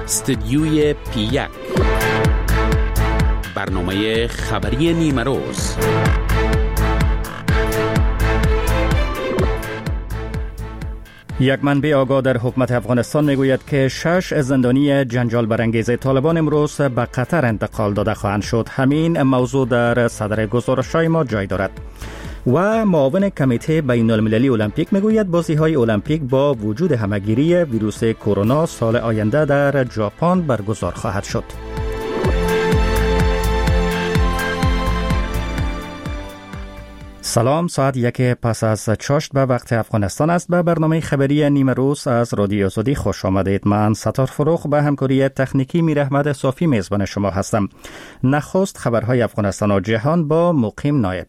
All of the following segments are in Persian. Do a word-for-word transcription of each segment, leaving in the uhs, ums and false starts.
استدیوی پی یک، برنامه خبری نیمه روز. یک منبع آگاه در حکومت افغانستان میگوید که شش زندانی جنجال برانگیز طالبان امروز به قطر انتقال داده خواهند شد. همین موضوع در صدر گزارش‌های ما جای دارد. و معاون کمیته بین المللی المپیک میگوید بازی‌های المپیک با وجود همه‌گیری ویروس کرونا سال آینده در ژاپن برگزار خواهد شد. سلام، ساعت یک پس از چاشت به وقت افغانستان است. به برنامه خبری نیمه روز از رادیو آزادی خوش آمدید. من ستار فروخ به همکاری تکنیکی میرحمد صافی میزبان شما هستم. نخست خبرهای افغانستان و جهان با مقیم نایب.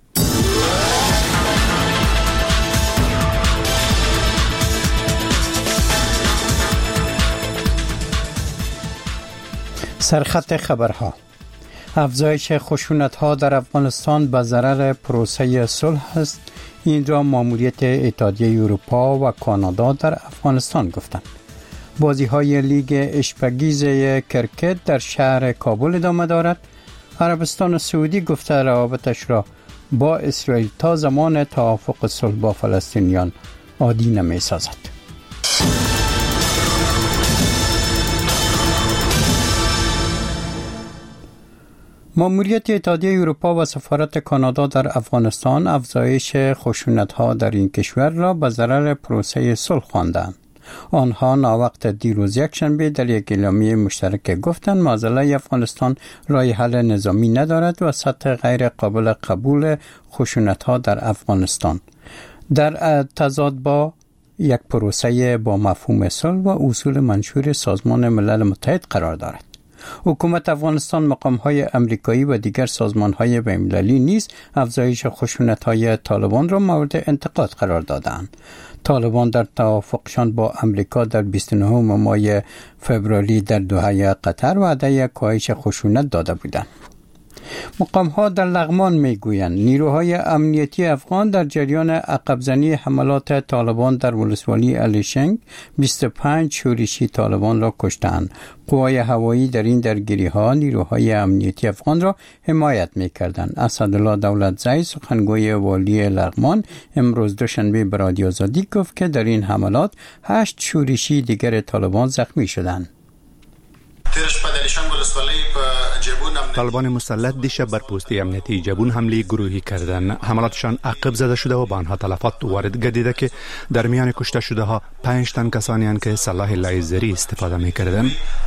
سرخط خبرها: افزایش خشونت‌ها در افغانستان به ضرر پروسه صلح است. این را ماموریت اتحادیه اروپا و کانادا در افغانستان گفتند. بازی‌های لیگ اشپگیز کرکت در شهر کابل ادامه دارد. عربستان سعودی گفته روابطش را با اسرائیل تا زمان توافق صلح با فلسطینیان عادی نمی‌سازد. ماموریت اتحادیه اروپا و سفارت کانادا در افغانستان افزایش خشونت‌ها در این کشور را به ضرر پروسه صلح خواندند. آنها ناوقت دیروز یکشنبه در یک اعلامیه مشترک گفتند معضله افغانستان راه حل نظامی ندارد و سطح غیر قابل قبول خشونت‌ها در افغانستان در تضاد با یک پروسه با مفهوم صلح و اصول منشور سازمان ملل متحد قرار دارد. حکومت افغانستان، مقام‌های امریکایی و دیگر سازمان‌های بین‌المللی نیز افزایش خشونت‌های طالبان را مورد انتقاد قرار دادند. طالبان در توافقشان با امریکا در بیست و نهم ماه فوریه در دوحه قطر وعده کاهش خشونت داده بودند. مقام‌ها در لغمان میگویند نیروهای امنیتی افغان در جریان عقب‌زنی حملات طالبان در ولسوالی الیشنگ بیست و پنج شورشی طالبان را کشتند. قوای هوایی در این درگیری‌ها نیروهای امنیتی افغان را حمایت می‌کردند. اسدالله دولتزی، سخنگوی والی لغمان، امروز دوشنبه به رادیو آزادی گفت که در این حملات هشت شورشی دیگر طالبان زخمی شدند. طالبان مسلط دیشب بر پوسته امنیتی جبون حمله گروهی کردند. حملاتشان عقب زده شده و به آنها تلفات وارد گردیده که در میان کشته شده ها پنج تن کسانی هستند که سلاح لیزری استفاده می‌کردند.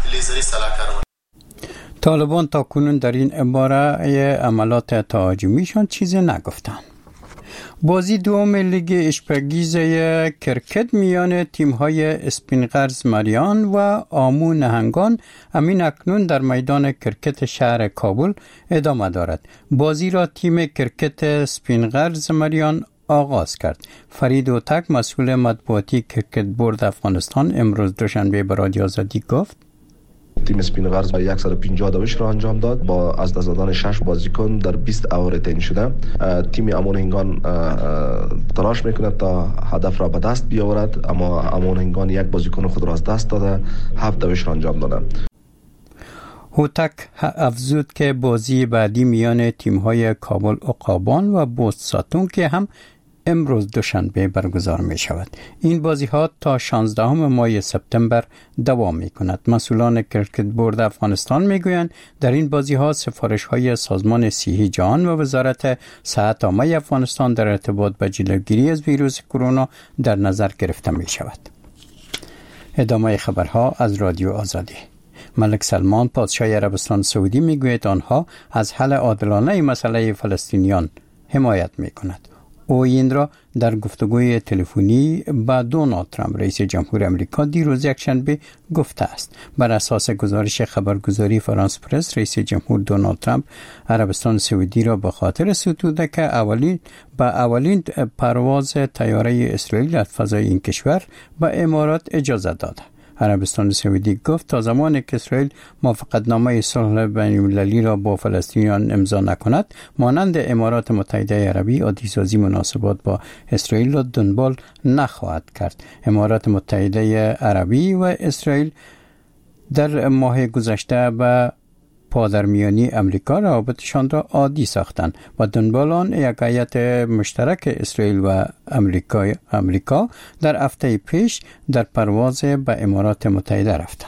طالبان تا کنون در این باره عملات تهاجمیشان چیزی نگفتند. بازی دوم لیگ اشپگیز کرکت میان تیم‌های اسپینغرز مریان و آمو نهنگان همین اکنون در میدان کرکت شهر کابل ادامه دارد. بازی را تیم کرکت اسپینغرز مریان آغاز کرد. فرید اوتک، مسئول مطبوعاتی کرکت بورد افغانستان، امروز دوشنبه به رادیو آزادی گفت تیم اسپینغرز با صد و پنجاه دوش را انجام داد با از دست دادن شش بازیکن در بیست اوور تعیین شده. تیم امون هنگان تلاش میکند تا هدف را به دست بیاورد، اما امون هنگان یک بازیکن خود را از دست داده هفت دوش را انجام دادند. هوتک افزود که بازی بعدی میان تیم‌های کابل عقابان و بوست ساتون که هم امروز دوشنبه برگزار می شود. این بازی ها تا شانزدهم ماه سپتامبر دوام می کند. مسئولان کرکت بورد افغانستان می گویند در این بازی ها سفارش های سازمان صحی جهان و وزارت صحت عامه افغانستان در ارتباط با جلوگیری از ویروس کرونا در نظر گرفته می شود. ادامه خبرها از رادیو آزادی. ملک سلمان، پادشاه عربستان سعودی، می گوید آنها از حل عادلانه مسئله فلسطینیان حمایت می کند. او این را در گفتگوی تلفنی با دونالد ترامپ رئیس جمهور آمریکا دیروز یکشنبه گفته است. بر اساس گزارش خبرگزاری فرانس پرس، رئیس جمهور دونالد ترامپ عربستان سعودی را به خاطر ستوده که اولین با اولین پرواز طیاره اسرائیل از فضای این کشور به امارات اجازه داده. عربستان سعودی گفت تا زمانی که اسرائیل موافقتنامه صلح بین‌المللی را با فلسطینیان امضا نکند، مانند امارات متحده عربی عادی‌سازی مناسبات با اسرائیل را دنبال نخواهد کرد. امارات متحده عربی و اسرائیل در ماه گذشته به پادرمیانی امریکا روابطشان را عادی ساختند و دنبال آن یک هیئت مشترک اسرائیل و امریکا امریکا در هفته پیش در پرواز به امارات متحده رفتند.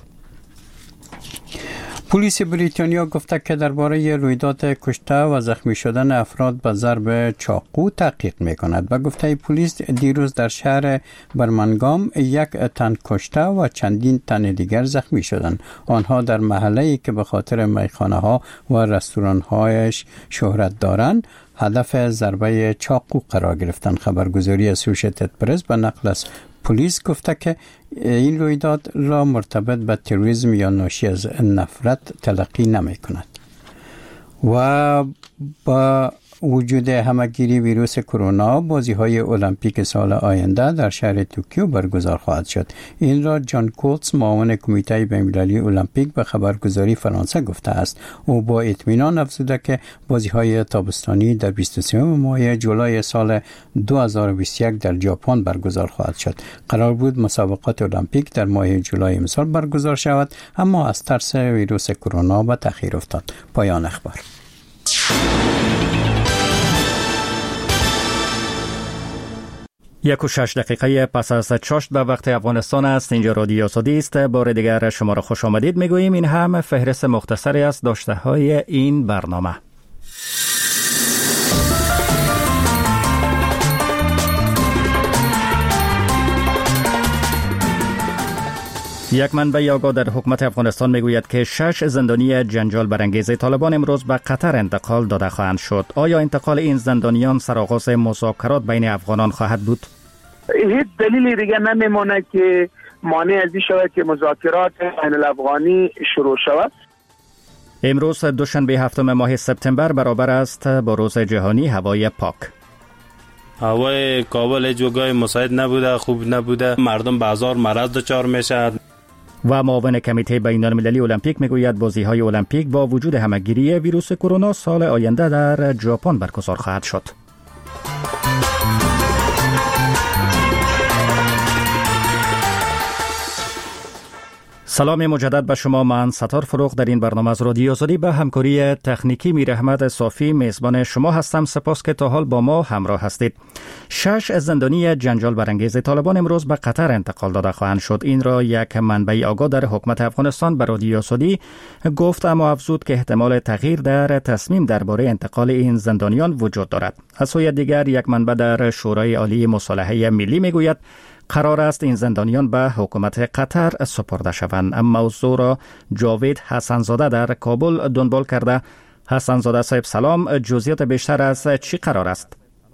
پلیس بریتانیا گفته که درباره رویداد کشته و زخمی شدن افراد به ضرب چاقو تحقیق می‌کند و گفته پلیس دیروز در شهر برمنگام یک تن کشته و چندین تن دیگر زخمی شدند. آنها در محله‌ای که به خاطر میخانه‌ها و رستوران‌هایش شهرت دارند هدف ضربه چاقو قرار گرفتند. خبرگزاری اسوسییتد پرس به نقل از پلیس گفته که این رویداد را مرتبط به تروریسم یا ناشی از نفرت تلقی نمی کند. و با وجود همگیری ویروس کرونا بازی‌های المپیک سال آینده در شهر توکیو برگزار خواهد شد. این را جان کولتز معاون کمیته بین‌المللی المپیک به خبرگزاری فرانسه گفته است. او با اطمینان افزوده که بازی‌های تابستانی در بیست و سه ماه جولای سال دو هزار و بیست و یک در ژاپن برگزار خواهد شد. قرار بود مسابقات المپیک در ماه جولای امسال برگزار شود، اما از ترس ویروس کرونا به تأخیر افتاد. پایان اخبار. یک و شش دقیقه پس از چاشت به وقت افغانستان است. اینجا رادیو آزادی است. بار دیگر شما را خوش آمدید میگوییم. این هم فهرست مختصری از داشته های این برنامه. یک منبع آگاه در حکومت افغانستان میگوید که شش زندانی جنجال برانگیز طالبان امروز به قطر انتقال داده خواهند شد. آیا انتقال این زندانیان سرآغاز مذاکرات بین افغانان خواهد بود؟ هیچ دلیلی دیگه نمیمونه که مانع از این شود که مذاکرات بین الافغانی شروع شود. امروز دوشنبه هفتم ماه سپتامبر برابر است با روز جهانی هوای پاک. هوای کابل هیچ جای مساعد نبوده، خوب نبوده، مردم به هزار مرض دچار میشن. و معاون کمیته بین‌المللی المپیک میگوید بازی‌های المپیک با وجود همگیری ویروس کرونا سال آینده در ژاپن برگزار خواهد شد. سلام مجدد به شما. من ستار فروغ در این برنامه از رادیو آزادی به همکاری تکنیکی میر احمد صافی میزبان شما هستم. سپاس که تا حال با ما همراه هستید. شش زندانی جنجال برانگیز طالبان امروز به قطر انتقال داده خواهند شد. این را یک منبع آگاه در حکومت افغانستان به رادیو آزادی گفت، اما افزود که احتمال تغییر در تصمیم درباره انتقال این زندانیان وجود دارد. از سوی دیگر یک منبع در شورای عالی مصالحه ملی میگوید قرار است این زندانیان به حکومت قطر سپرده شوند. اما موضوع را جاوید حسنزاده در کابل دنبال کرده. حسنزاده صاحب سلام، جزئیات بیشتر از چی قرار است؟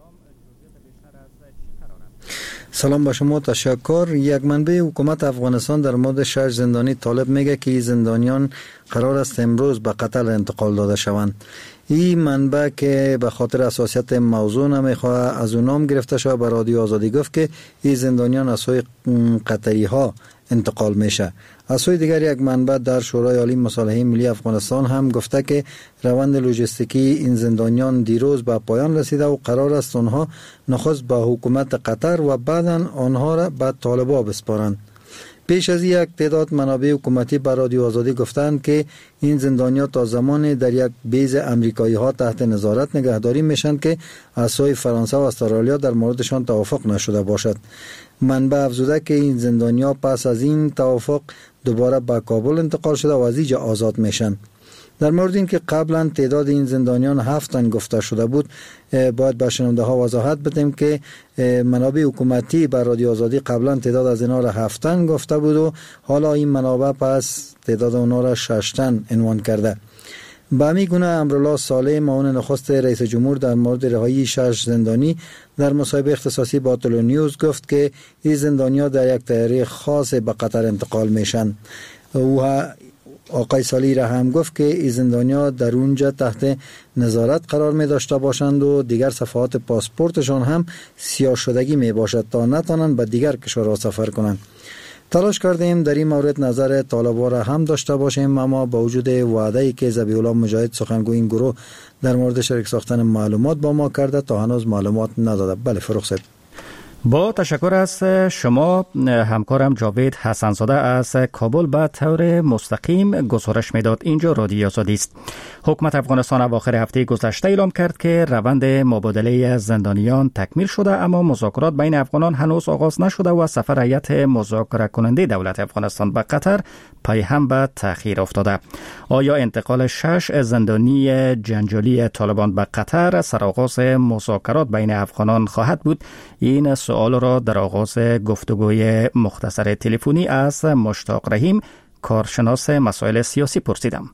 سلام با شما، تشکر. یک منبع حکومت افغانستان در مورد شش زندانی طالب میگه که این زندانیان قرار است امروز به قطر انتقال داده شوند. این منبع که به خاطر حساسیت موضوع نمیخواه از اون نام گرفته شده به رادیو آزادی گفت که این زندانیان از سوی قطری ها انتقال میشه. از سوی دیگر یک منبع در شورای عالی مصالحه ملی افغانستان هم گفته که روند لوجستیکی این زندانیان دیروز به پایان رسیده و قرار است آنها نخست به حکومت قطر و بعداً آنها را به طالبان بسپارند. پیش از یک تعداد منابع حکومتی به رادیو آزادی گفتند که این زندانیان تا زمان در یک بیز امریکایی ها تحت نظارت نگهداری میشن که از سوی فرانسه و استرالیا در موردشان توافق نشده باشد. منبع افزوده که این زندانیان پس از این توافق دوباره به کابل انتقال شده و از اینجا آزاد میشن. در مورد این که قبلا تعداد این زندانیان هفت تن گفته شده بود، باید به شنونده ها وضاحت بدیم که منابع حکومتی بر رادیو آزادی قبلا تعداد از اینا را هفت تن گفته بود و حالا این منابع پس تعداد اونا را شش تن عنوان کرده. به همین گونه امرالله صالح معاون نخست رئیس جمهور در مورد رهایی شش زندانی در مصاحبه اختصاصی با تلو نیوز گفت که این زندانیان در یک طیاره خاص به قطر انتقال میشن. او آقای صالحی را هم گفت که این زندانیان در اونجا تحت نظارت قرار می داشته باشند و دیگر صفحات پاسپورتشان هم سیاه شدگی می باشد تا نتوانند به دیگر کشورها سفر کنند. تلاش کردیم در این مورد نظر طالبان را هم داشته باشیم، اما با وجود وعده‌ای که ذبیح الله مجاهد سخنگوی این گروه در مورد شریک ساختن معلومات با ما کرده تا هنوز معلومات نداده. بله فروخ صاحب. با تشکر از شما. همکارم جاوید حسنزاده از کابل به طور مستقیم گزارش میداد. اینجا رادیو آزادی است. حکومت افغانستان اواخر هفته گذشته اعلام کرد که روند مبادله زندانیان تکمیل شده، اما مذاکرات بین افغانان هنوز آغاز نشده و سفر هیئت مذاکره کننده دولت افغانستان به قطر پی هم به تأخیر افتاده. آیا انتقال شش زندانی جنجالی طالبان به قطر سرآغاز مذاکرات بین افغانان خواهد بود؟ این سوال را در آغاز گفتگوی مختصر تلفنی از مشتاق رحیم، کارشناس مسائل سیاسی، پرسیدم.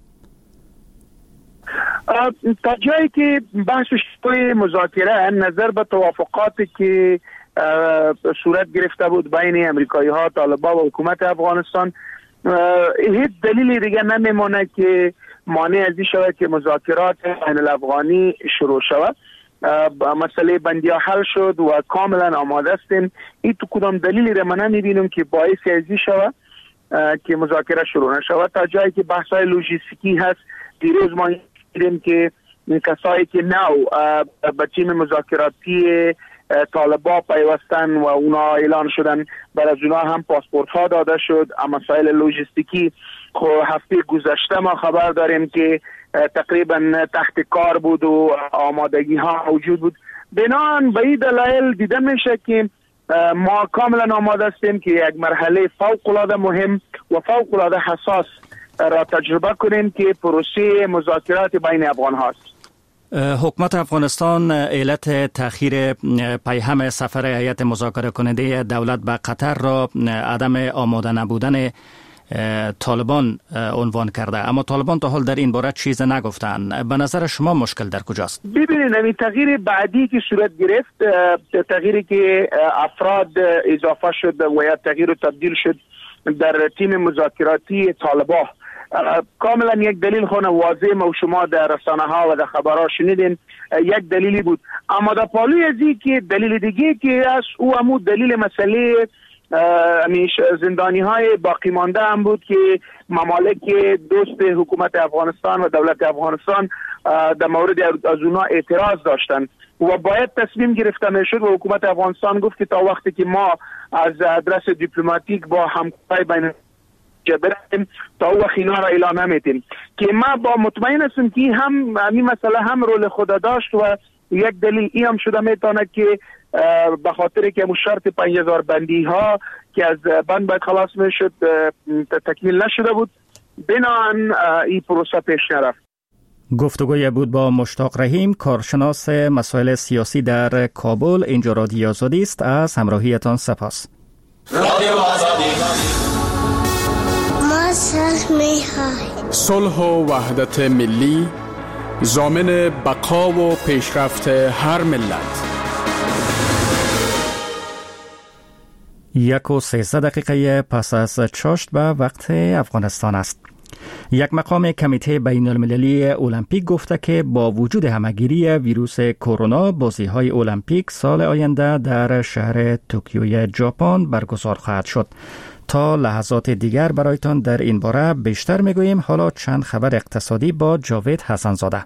تا جایی که بحث شروع مذاکره نظر به توافقاتی که صورت گرفته بود بین امریکایی ها، طالبان و حکومت افغانستان، هیچ دلیلی دیگه نمیمونه که مانع از این شود که مذاکرات بین الافغانی شروع شود. مسئله بندی ها حل شد و کاملا آماده استیم. این تو کدام دلیلی را من نمیبینم که باعث ازی شود که مذاکره شروع نشود. تا جایی که بحث های لوجستیکی هست، دیروز ما دیدیم که کسایی که نو به تیم مذاکراتی طالبان پیوستن و اونا اعلان شدن، برای از اونا هم پاسپورت ها داده شد. اما مسائل لوجستیکی هفته گذشته ما خبر داریم که تقریبا تحت کار بود و آمادگی ها موجود بود. بنابراین به این دلایل دیده میشه که ما کاملا آماده هستیم که یک مرحله فوق العاده مهم و فوق العاده حساس را تجربه کنیم که پروسه مذاکرات بین افغان هاست. حکومت افغانستان علت تأخیر پیهم سفر هیئت مذاکره کننده دولت به قطر را عدم آماده نبودن طالبان عنوان کرده، اما طالبان تا حال در این باره چیز نگفتن. به نظر شما مشکل در کجاست؟ ببینید، این تغییر بعدی که صورت گرفت، تغییری که افراد اضافه شد و یا تغییر و تبدیل شد در تیم مذاکراتی طالبان، کاملا یک دلیل خونه واضح و شما در رسانه ها و در خبرها شنیدین، یک دلیلی بود. اما در پالوی ازی که دلیل دیگه که از او همون دلیل مسئله زندانی های باقی مانده هم بود که ممالک دوست حکومت افغانستان و دولت افغانستان در مورد از اونا اعتراض داشتن و باید تصمیم گرفته میشد و حکومت افغانستان گفت که تا وقتی که ما از ادرس دیپلماتیک با همکاری بین بریم تا او اینا را اعلام نمیتیم، که ما با مطمئن هستیم که هم این مسئله هم رول خود داشت و یک دلیل این هم شده میتونه که به خاطر که شرط پنج هزار بندی ها که از بند باید خلاص میشد تکمیل نشده بود، بنابراین این پروسه پیش نرفت. گفتگوی بود با مشتاق رحیم، کارشناس مسائل سیاسی در کابل. اینجا رادیو آزادی است. از همراهیتان سپاس. رادیو آزادی. ما صلح و وحدت ملی ضامن بقا و پیشرفت هر ملت. یک و سیزده دقیقه پس از چاشت به وقت افغانستان است. یک مقام کمیته بین المللی المپیک گفته که با وجود همگیری ویروس کرونا، بازی‌های المپیک سال آینده در شهر توکیوی ژاپن برگزار خواهد شد. تا لحظات دیگر برایتان در این باره بیشتر میگوییم. حالا چند خبر اقتصادی با جاوید حسنزاده.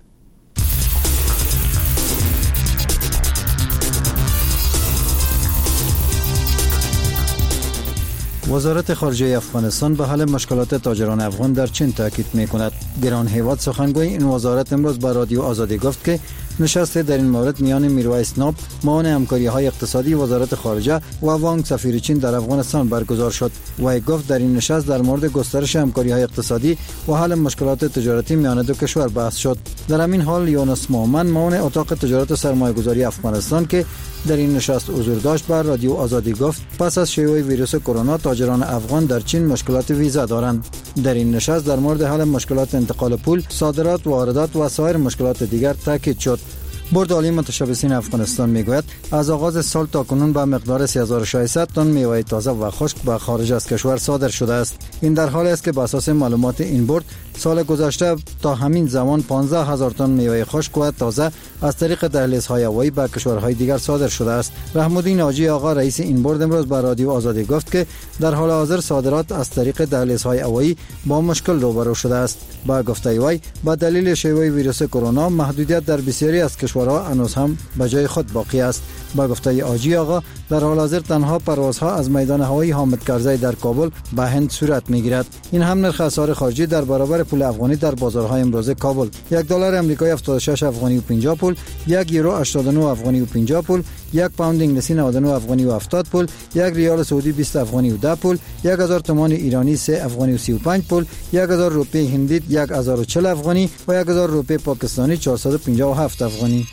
وزارت خارجه افغانستان به حل مشکلات تاجران افغان در چین تاکید می‌کند. گران هیواد سخنگوی این وزارت امروز به رادیو آزادی گفت که نشست در این مورد میان میرویس ناب، معاون همکاری‌های اقتصادی وزارت خارجه و وانگ سفیر چین در افغانستان برگزار شد. و گفت در این نشست در مورد گسترش همکاری‌های اقتصادی و حل مشکلات تجارتی میان دو کشور بحث شد. در همین حال یونس مومن، معاون اتاق تجارت و سرمایه‌گذاری افغانستان که در این نشست حضور داشت، بر رادیو آزادی گفت پس از شیوع ویروس کرونا تاجران افغان در چین مشکلات ویزا دارند. در این نشست در مورد حل مشکلات انتقال پول، صادرات، واردات و سایر مشکلات دیگر تاکید شد. بورد عالی متشبثین افغانستان میگوید از آغاز سال تا کنون به مقدار سه هزار و ششصد تن میوه تازه و خشک به خارج از کشور صادر شده است. این در حالی است که بر اساس معلومات این بورد سال گذشته تا همین زمان پانزده هزار تن میوه خشک و تازه از طریق دهلیزهای هوایی به کشورهای دیگر صادر شده است. رحم‌الدین حاجی آقا، رئیس این بورد، امروز به رادیو آزادی گفت که در حال حاضر صادرات از طریق دهلیزهای هوایی با مشکل روبرو شده است. با گفته وی، با دلیل شیوع ویروس کرونا محدودیت در بسیاری از کشور کشورها هنوز هم به جای خود باقی است. با گفته آجی آقا، در حال حاضر تنها پروازها از میدان هوایی حامد کرزی در کابل به هند صورت میگیرد. این هم نرخ اسعار خارجی در برابر پول افغانی در بازارهای امروزه کابل: یک دلار آمریکایی هفتاد و شش افغانی و پنجاه پول، یک یورو هشتاد و نه افغانی و پنجاه پول، یک پوند انگلیسی نود و نه افغانی و هفتاد پول، یک ریال سعودی بیست افغانی و ده پول، یک هزار تومان ایرانی سه افغانی و سی و پنج پول، یک هزار روپیه هندی یک هزار و چهل افغانی و یک هزار روپیه پاکستانی چهارصد و پنجاه و هفت افغانی.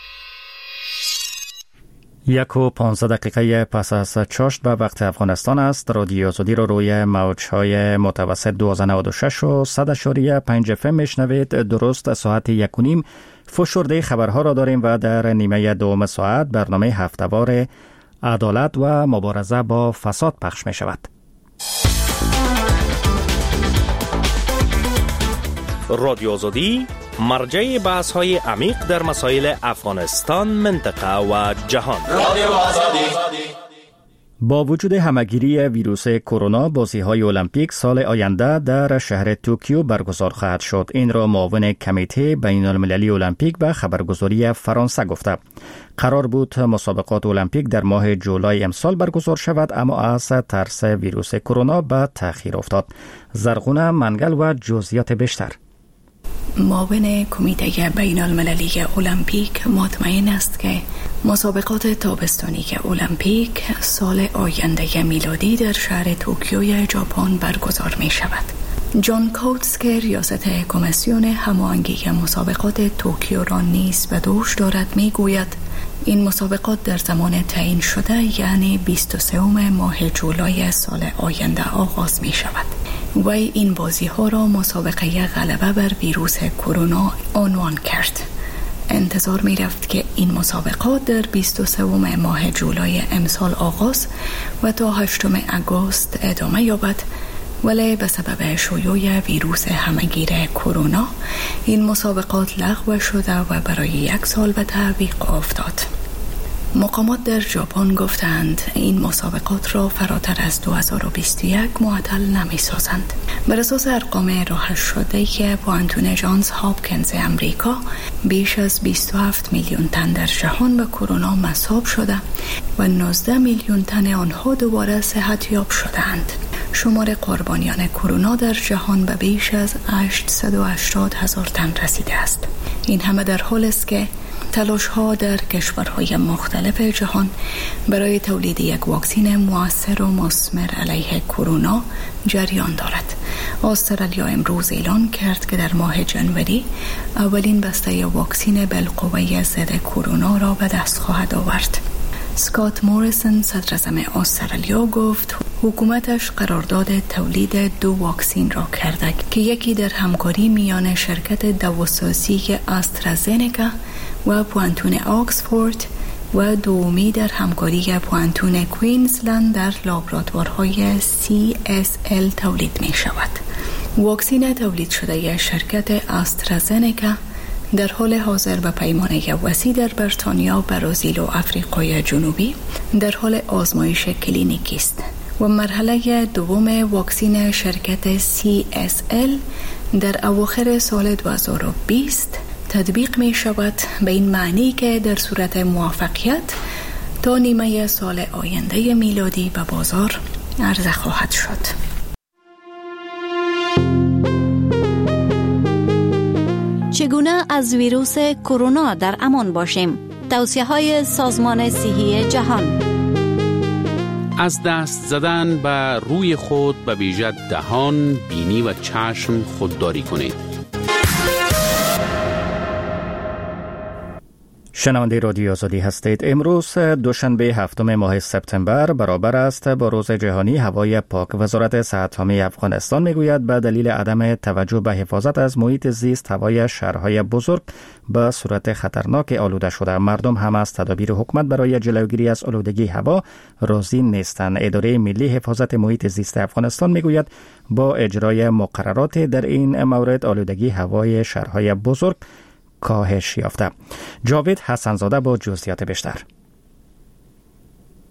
یک و پانزده دقیقه پس از چاشت به وقت افغانستان است. رادیو آزادی رو روی موجهای متوسط دویست و نود و شش و صد اشاریه پنج اف ام میشنوید. درست ساعت یک و نیم فشرده خبرها را داریم و در نیمه دوم ساعت برنامه هفته‌وار عدالت و مبارزه با فساد پخش می شود. رادیو آزادی مرجع بحث های عمیق در مسائل افغانستان، منطقه و جهان. رادیو آزادی. با وجود همگیری ویروس کرونا، بازی‌های المپیک سال آینده در شهر توکیو برگزار خواهد شد. این را معاون کمیته بین‌المللی المپیک به خبرگزاری فرانسه گفته. قرار بود مسابقات المپیک در ماه جولای امسال برگزار شود، اما از ترس ویروس کرونا به تأخیر افتاد. زرغونه منگل و جزئیات بیشتر. معاون کمیته بین المللی المپیک مطمئن است که مسابقات تابستانی المپیک سال آینده میلادی در شهر توکیوی ژاپن برگزار می شود. جان کوتس که ریاست کمیسیون هماهنگی مسابقات توکیو را نیز به دوش دارد می گوید این مسابقات در زمان تعیین شده یعنی بیست و سوم ماه جولای سال آینده آغاز می شود. وی این بازی ها را مسابقه غلبه بر ویروس کرونا عنوان کرد. انتظار می رفت که این مسابقات در بیست و سوم ماه جولای امسال آغاز و تا هشتم آگوست ادامه یابد، ولی به سبب شیوع ویروس همهگیر کرونا این مسابقات لغو شده و برای یک سال به تعویق افتاد. مقامات در ژاپن گفتند این مسابقات را فراتر از دو هزار و بیست و یک معطل نمی سازند. بر اساس ارقام راهش شده که پوانتون جانز هاپکینز امریکا بیش از بیست و هفت میلیون تن در جهان به کرونا مصاب شده و نوزده میلیون تن آنها دوباره صحت یاب شدند. شمار قربانیان کرونا در جهان به بیش از هشتصد و هشتاد هزار تن رسیده است. این همه در حالی است که تلاش ها در کشورهای مختلف جهان برای تولید یک واکسن مؤثر و مثمر علیه کرونا جریان دارد. استرالیا امروز اعلان کرد که در ماه ژانویه اولین بسته واکسن بالقوه ضد کرونا را به دست خواهد آورد. اسکات موریسون صدر اعظم استرالیا گفت حکومتش قرارداد تولید دو واکسن را کرده که یکی در همکاری میان شرکت دواسازی آسترازنکا و پوانتون آکسفورد و دومی در همکاری پوانتون کوینزلند در لابراتوارهای سی اس ال تولید می شود. واکسن تولید شده شرکت آسترازنکا در حال حاضر به پیمانه وسیع در بریتانیا، برزیل و آفریقای جنوبی در حال آزمایش کلینیکی است و مرحله دوم واکسن شرکت سی اس ال در اواخر سال دو هزار و بیست تطبیق می شود، به این معنی که در صورت موفقیت تا نیمه سال آینده میلادی به بازار عرضه خواهد شد. چگونه از ویروس کرونا در امان باشیم؟ توصیه‌های سازمان صحی جهان. از دست زدن به روی خود به ویژه دهان، بینی و چشم خودداری کنید. شنونده رادیو آزادی هستید. امروز دوشنبه هفتم ماه سپتامبر برابر است با روز جهانی هوای پاک. وزارت صحت عامه افغانستان میگوید به دلیل عدم توجه به حفاظت از محیط زیست هوای شهرهای بزرگ به صورت خطرناک آلوده شده. مردم هم از تدابیر حکومت برای جلوگیری از آلودگی هوا راضی نیستند. اداره ملی حفاظت محیط زیست افغانستان میگوید با اجرای مقررات در این مورد آلودگی هوای شهرهای بزرگ کاهش یافته. جاوید حسنزاده با جزئیات بیشتر.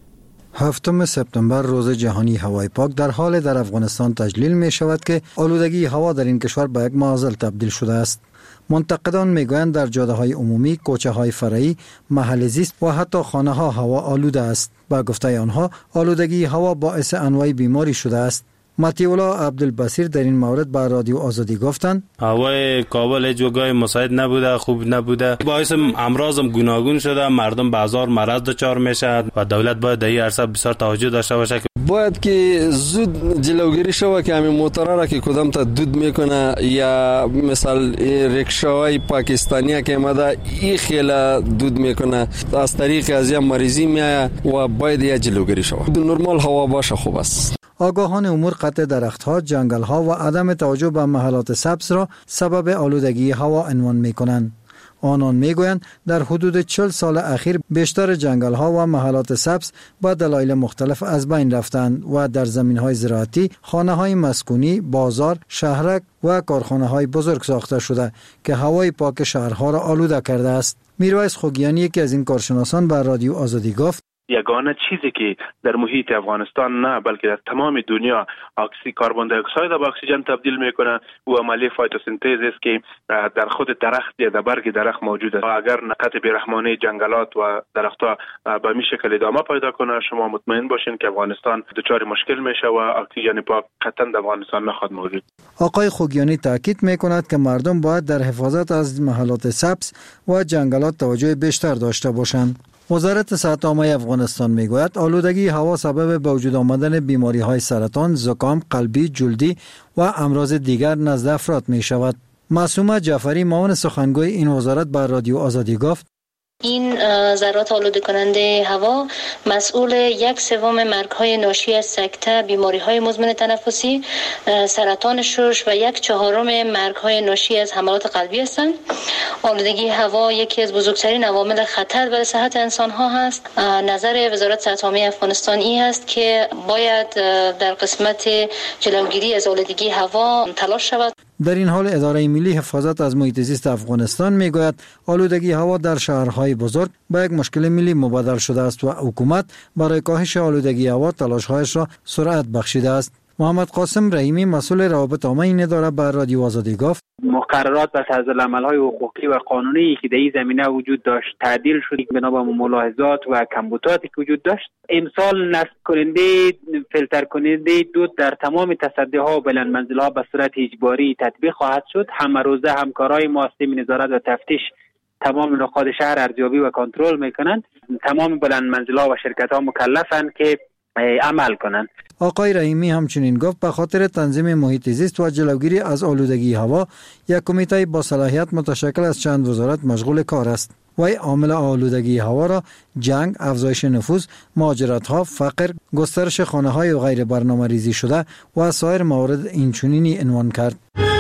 هفتم سپتامبر روز جهانی هوای پاک در حال در افغانستان تجلیل می شود که آلودگی هوا در این کشور به یک معضل تبدیل شده است. منتقدان میگویند در جاده های عمومی، کوچه های فرعی، محل زیست و حتی خانه ها هوا آلوده است. با گفته آنها آلودگی هوا باعث انواع بیماری شده است. مطیع‌الله عبدالبصیر در این مورد با رادیو آزادی گفتند هوای کابل هیچ وقای مساعد نبوده، خوب نبوده، باعث امراض گوناگون شده، مردم به هزار مرض دچار میشه و دولت باید در این عرصه بسیار توجه داشته باشه که باید که زود جلوگیری شود که همین موتورا را که کدام تا دود میکنه یا مثال رکشاهای پاکستانی که اومده این خیلی دود میکنه از طریق از یا مریضی میایه و باید یا جلوگیری شود. نرمال هوا باشه خوب است. آگاهان امور قطع درختها، جنگل‌ها و عدم توجه به محلات سبز را سبب آلودگی هوا عنوان می‌کنند. آنان میگویند در حدود چهل سال اخیر بیشتر جنگل‌ها و محلات سبز با دلایل مختلف از بین رفتند و در زمین‌های زراعتی، خانه‌های مسکونی، بازار، شهرک و کارخانه‌های بزرگ ساخته شده که هوای پاک شهرها را آلوده کرده است. میرویس خوگیانی یکی از این کارشناسان به رادیو آزادی گفت یگانه چیزی که در محیط افغانستان نه بلکه در تمام دنیا اکسیژن کربن دی اکساید به اکسیژن تبدیل میکنه و عملیه فتوسنتز است که در خود درخت یا در برگ درخت موجود است. اگر قطع بیرحمانه جنگلات و درختها به این شکل ادامه پیدا کنه شما مطمئن باشین که افغانستان دچار مشکل میشه و اکسیژن پاک قطعا در افغانستان نخواهد موجود. آقای خوگیانی تاکید میکند که مردم باید در حفاظت از محلات سبز و جنگلات توجه بیشتر داشته باشند. وزارت صحت عامه افغانستان میگوید آلودگی هوا سبب به وجود آمدن بیماری های سرطان، زکام، قلبی، جلدی و امراض دیگر نزد افراد می شود. معصومه جعفری معاون سخنگوی این وزارت بر رادیو آزادی گفت این ذرات آلوده کننده هوا مسئول یک سوم مرگ‌های ناشی از سکته، بیماری‌های مزمن تنفسی، سرطان شش و یک چهارم مرگ‌های ناشی از حملات قلبی هستند. آلودگی هوا یکی از بزرگترین عوامل خطر برای صحت انسان‌ها هست. نظر وزارت صحت عامه افغانستان این است که باید در قسمت جلوگیری از آلودگی هوا تلاش شود. در این حال اداره ملی حفاظت از محیط زیست افغانستان میگوید آلودگی هوا در شهرهای بزرگ به یک مشکل ملی مبادل شده است و حکومت برای کاهش آلودگی هوا تلاش‌هایش را سرعت بخشیده است. محمد قاسم رحیمی مسئول روابط عامه این اداره بر رادیو آزادی گفت مقررات و طرزالعمل‌های حقوقی و قانونی که در این زمینه وجود داشت تعدیل شد بنا به ملاحظات و کمبوداتی که وجود داشت. امسال نصب کننده فیلتر کننده دود در تمام تصدی‌ها و بلند منزل‌ها به صورت اجباری تطبیق خواهد شد. همه روزه همکارای ما سیستم نظارت و تفتیش تمام نقاط شهر ارزیابی و کنترل میکنند. تمام بلند منزل‌ها و شرکت‌ها مکلفند که عمل کنند. آقای رحیمی همچنین گفت به خاطر تنظیم محیط زیست و جلوگیری از آلودگی هوا یک کمیته با صلاحیت متشکل از چند وزارت مشغول کار است. وی عامل آلودگی هوا را جنگ، افزایش نفوذ، مهاجرت‌ها، فقر، گسترش خانه‌های غیر برنامه‌ریزی شده و سایر موارد اینچنینی عنوان کرد.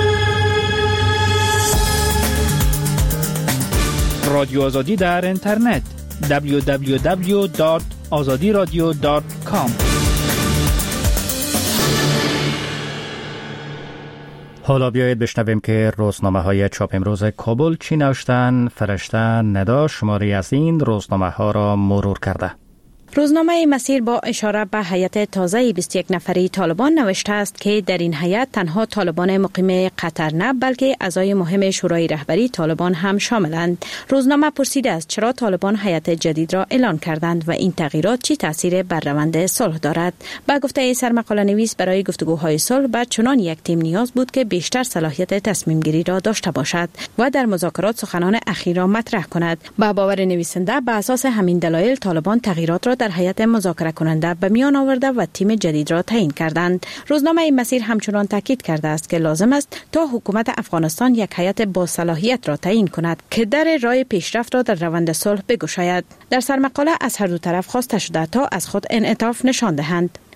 رادیو آزادی در اینترنت دبلیو دبلیو دبلیو دات آزادی رادیو دات کام. حالا بیایید بشنویم که روزنامه های چاپ امروز کابل چی نوشتن. فرشته ندا شماری از این روزنامه ها را مرور کرده. روزنامه مسیر با اشاره به هیئت تازه بیست و یک نفری طالبان نوشته است که در این هیئت تنها طالبان مقیم قطر نه بلکه اعضای مهم شورای رهبری طالبان هم شاملند. روزنامه پرسیده است چرا طالبان هیئت جدید را اعلان کردند و این تغییرات چی تاثیر بر روند صلح دارد. با گفته سرمقاله نویس برای گفتگوهای صلح به چنان یک تیم نیاز بود که بیشتر صلاحیت تصمیم گیری را داشته باشد و در مذاکرات سخنان اخیر را مطرح کند. با باور نویسنده به اساس همین دلایل طالبان تغییرات را در هیئت مذاکره کننده به میان آورده و تیم جدید را تعیین کردند. روزنامه مسیر همچنان تاکید کرده است که لازم است تا حکومت افغانستان یک هیئت با صلاحیت را تعیین کند که در راه پیشرفت را در روند صلح بگشاید. در سرمقاله از هر دو طرف خواسته شده تا از خود انعطاف نشان دهند.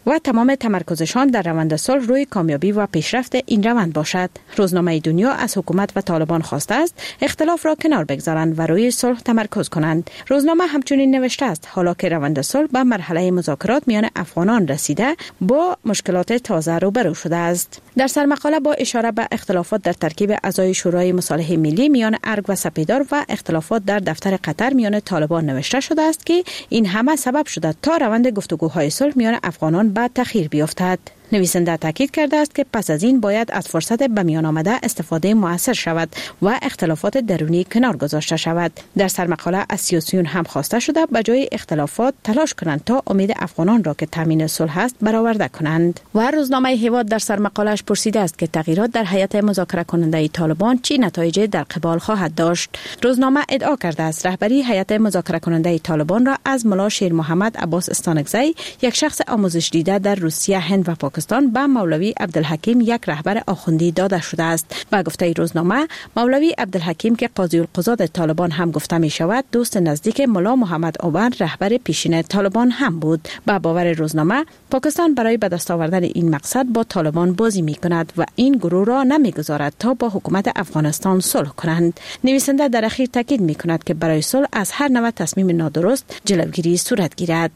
و تمام تمرکزشان در روند صلح روی کامیابی و پیشرفت این روند باشد. روزنامه دنیا از حکومت و طالبان خواسته است اختلاف را کنار بگذارند و روی صلح تمرکز کنند. روزنامه همچنین نوشته است حالا که روند صلح به مرحله مذاکرات میان افغانان رسیده، با مشکلات تازه روبرو شده است. در سرمقاله با اشاره به اختلافات در ترکیب اعضای شورای مصالح ملی میان ارگ و سپیدار و اختلافات در دفتر قطر میان طالبان نوشته شده است که این همه سبب شده تا روند گفتگوهای صلح میان افغانان به تأخیر بیفتد. نویسنده تاکید کرده است که پس از این باید از فرصت به میان آمده استفاده مؤثر شود و اختلافات درونی کنار گذاشته شود. در سرمقاله از سیاسیون هم خواسته شده به جای اختلافات تلاش کنند تا امید افغانان را که تامین صلح است برآورده کنند. و روزنامه هیواد در سرمقاله‌اش پرسیده است که تغییرات در هیئت مذاکره کننده طالبان چه نتایجی در قبال خواهد داشت. روزنامه ادعا کرده است رهبری هیئت مذاکره کننده طالبان را از ملا شیر محمد عباس استانکزی، یک شخص آموزش دیده در روسیه، هند و پاکستان، به مولوی عبدالحکیم، یک رهبر آخوندی، داده شده است. با گفته روزنامه، مولوی عبدالحکیم که قاضی القضات طالبان هم گفته می شود، دوست نزدیک ملا محمد عمر، رهبر پیشین طالبان هم بود. با باور روزنامه، پاکستان برای به دست آوردن این مقصد با طالبان بازی می کند و این گروه را نمی گذارد تا با حکومت افغانستان صلح کنند. نویسنده در اخیر تاکید می کند که برای صلح از هر نوع تصمیم نادرست جلوگیری صورت گیرد.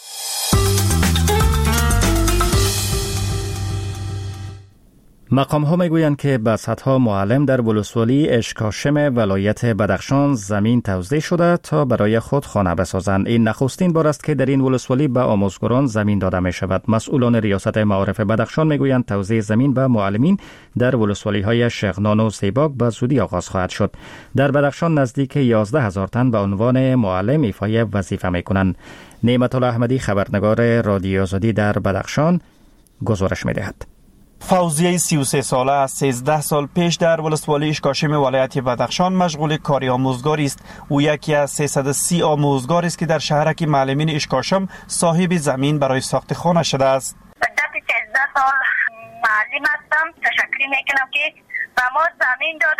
مقام ها می گویند که به صدها معلم در ولسوالی اشکاشم ولایت بدخشان زمین توزیع شده تا برای خود خانه بسازند. این نخستین بار است که در این ولسوالی به آموزگاران زمین داده می شود. مسئولان ریاست معارف بدخشان می گویند توزیع زمین به معلمین در ولسوالی های شغنان و سیباک به زودی آغاز خواهد شد. در بدخشان نزدیک یازده هزار تن به عنوان معلم ایفای وظیفه می کنند. نعمت الله احمدی، خبرنگار رادیو آزادی در بدخشان، گزارش می دهد. فوزیه سی و سه ساله از سیزده سال پیش در ولسوالی اشکاشم ولایت بدخشان مشغول کاری آموزگاری است. او یکی از سیصد و سی آموزگاری است که در شهرک معلمین اشکاشم صاحب زمین برای ساخت خانه شده است. مدت سیزده سال معلم هستم. تشکر میکنم که به ما زمین داده،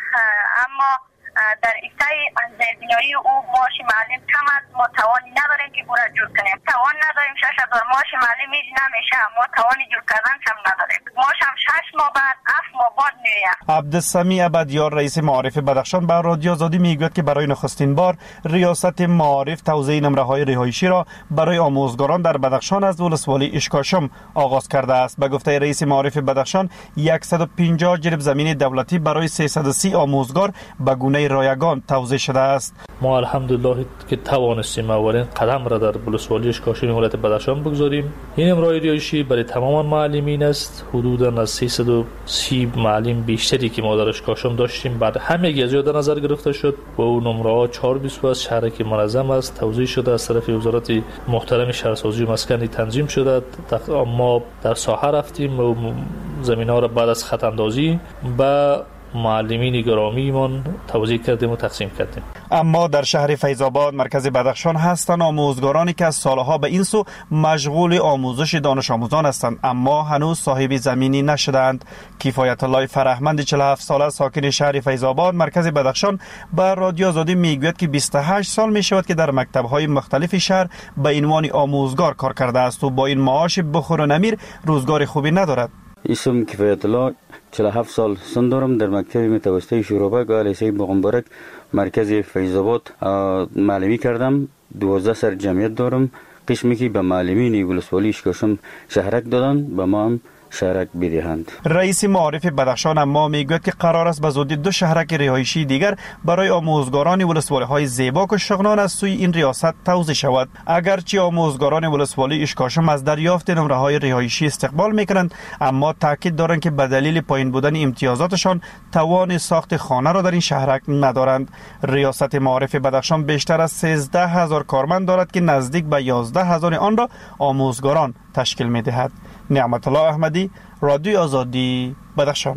اما در ایستای زیربنایی او معاش معلم کم است. ما توانی نداریم که برای جور کنیم. توان نداریم. شش هزار معاش معلم میری نمیشه. ما توانی جور کردن کم نداریم. معاش هم شش ماه بعد هفت ماه بعد میره. عبدالسمیع ابدیار، رئیس معارف بدخشان، به رادیو آزادی میگوید که برای نخستین بار ریاست معارف توزیع نمره های رهایشی را برای آموزگاران در بدخشان از ولسوالی اشکاشم آغاز کرده است. به گفته رئیس معارف بدخشان، صد و پنجاه جریب زمین دولتی برای سیصد و سی آموزگار به گونه رایگان توزیع شده است. ما الحمدلله که توانستیم اولین قدم را در ولسوالی اشکاشم ولایت بدخشان بگذاریم. این نمره رهایشی برای تمام معلمین است. حدوداً از سیصد و سی معلم بیشتری که ما در اشکاشم داشتیم بعد همه از در نظر گرفته شد و اون نمره ها چهار بیست از شهر که منظم است توزیع شده از طرف وزارت محترم شهرسازی و مسکن تنظیم شده. ما در ساحه رفتیم و زمین ها را بعد از خط اندازی به معلمین گرامیمان توزیع کردیم و تقسیم کردیم. اما در شهر فیض‌آباد مرکز بدخشان هستند آموزگارانی که از سالها به این سو مشغول آموزش دانش آموزان هستند اما هنوز صاحب زمینی نشدند. کفایت الله فرهمند چهل و هفت ساله ساکن شهر فیض‌آباد مرکز بدخشان به رادیو آزادی میگوید که بیست و هشت سال می شود که در مکتب‌های مختلف شهر به عنوان آموزگار کار کرده است و با این معاش بخور و نمیر روزگار خوبی ندارد. اسم کفایت الله، چهل و هفت سال سن دارم. در مکتب متوسطه شورابه گالیسه مغنبرک مرکز فیض‌آباد معلمی کردم. دوازده سر جمعیت دارم. قسمی که به معلمین ولسوالی اشکاشم شهرک دادن به ما هم شهرک بدهند. رئیس معارف بدخشان اما میگوید که قرار است به زودی دو شهرک رهایشی دیگر برای آموزگاران ولسوالی های زیباک و شغنان از سوی این ریاست توزیع شود. اگرچه آموزگاران ولسوالی اشکاشم از دریافت نمره های رهایشی استقبال میکنند اما تاکید دارند که به دلیل پایین بودن امتیازاتشان توان ساخت خانه را در این شهرک ندارند. ریاست معارف بدخشان بیشتر از سیزده هزار کارمند دارد که نزدیک به یازده هزار آن را آموزگاران تشکیل میدهد. نعمت الله احمدی، رادیو آزادی، بدخشان.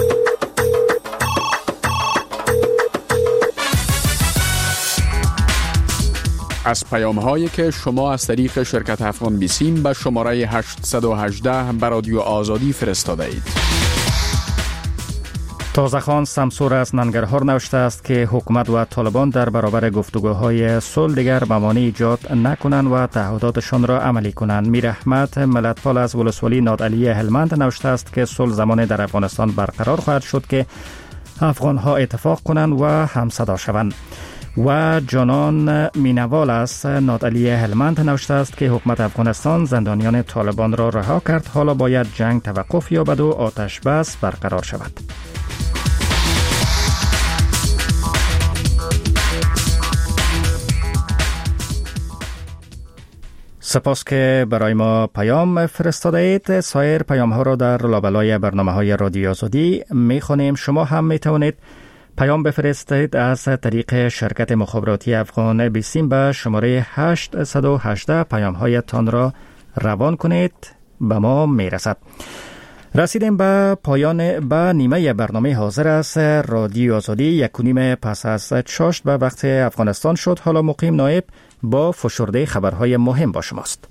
از پیام هایی که شما از طریق شرکت افغان بیسیم به شماره هشت یک هشت به رادیو آزادی فرستاده اید. تازه‌خان سمسور از ننگرهار نوشته است که حکومت و طالبان در برابر گفتگوهای صلح دیگر موانع ایجاد نکنند و تعهداتشان را عملی کنند. میر احمد ملتپال از ولسوالی نادعلی هلمند نوشته است که صلح زمان در افغانستان برقرار خواهد شد که افغانها اتفاق کنند و همصدا شوند. و جانان مینوال از نادعلی هلمند نوشته است که حکومت افغانستان زندانیان طالبان را رها کرد، حالا باید جنگ توقف یابد و آتش بس برقرار شود. سپاس که برای ما پیام فرستاده اید. سایر پیام ها را در لابلای برنامه های رادیو آزادی می خوانیم. شما هم می توانید پیام بفرستید از طریق شرکت مخابراتی افغان بیسیم به شماره هشت یک هشت پیام هایتان را روان کنید، به ما می رسد. رسیدیم به پایان به نیمه برنامه حاضر است رادیو آزادی. یک و نیم پس از چاشت به وقت افغانستان شد. حالا مقیم نایب با فشرده خبرهای مهم با شماست.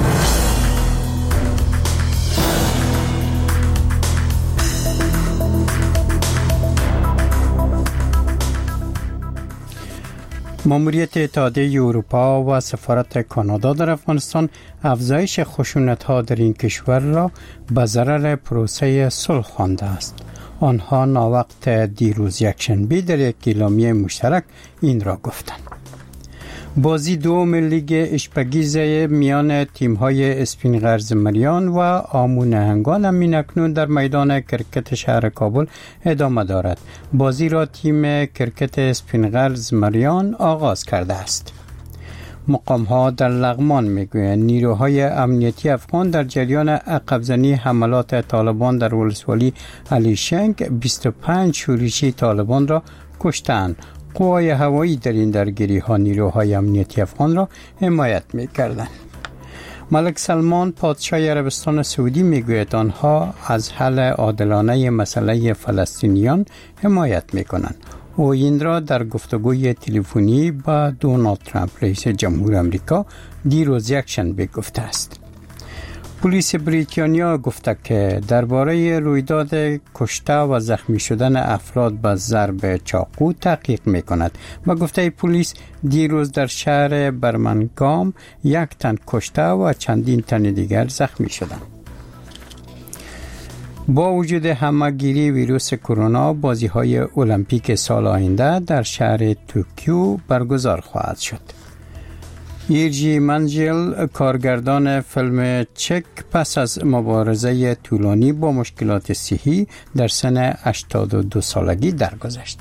ماموریت اتحادیه اروپا و سفارت کانادا در افغانستان افزایش خشونت‌ها در این کشور را به ضرر پروسه صلح خوانده است. آنها ناوقت دیروز یکشنبه در یک اعلامیه مشترک این را گفتند. بازی دوم لیگ اشپگیز میان تیم‌های اسپین غرز مریان و آمو نهنگان هم اکنون در میدان کرکت شهر کابل ادامه دارد. بازی را تیم کرکت اسپین غرز مریان آغاز کرده است. مقام‌ها در لغمان میگویند نیروهای امنیتی افغان در جریان عقب‌زنی حملات طالبان در ولسوالی علی شنگ بیست و پنج شورشی طالبان را کشتند. قوای هوایی در این درگیری ها نیروهای امنیتی افغان را حمایت می کردند. ملک سلمان پادشاه عربستان سعودی می گوید آنها از حل عادلانه مسئله فلسطینیان حمایت می کنند. او این را در گفتگوی تلفنی با دونالد ترامپ رئیس جمهور آمریکا دیروز یکشنبه گفته است. پلیس بریتانیا گفته که درباره رویداد کشته و زخمی شدن افراد به ضرب چاقو تحقیق می‌کند. با گفته پلیس دیروز در شهر برمنگام یک تن کشته و چندین تن دیگر زخمی شدند. با وجود همه‌گیری ویروس کرونا، بازی‌های المپیک سال آینده در شهر توکیو برگزار خواهد شد. یرجی منجل کارگردان فیلم چک پس از مبارزه طولانی با مشکلات صحی در سن هشتاد و دو سالگی درگذشت.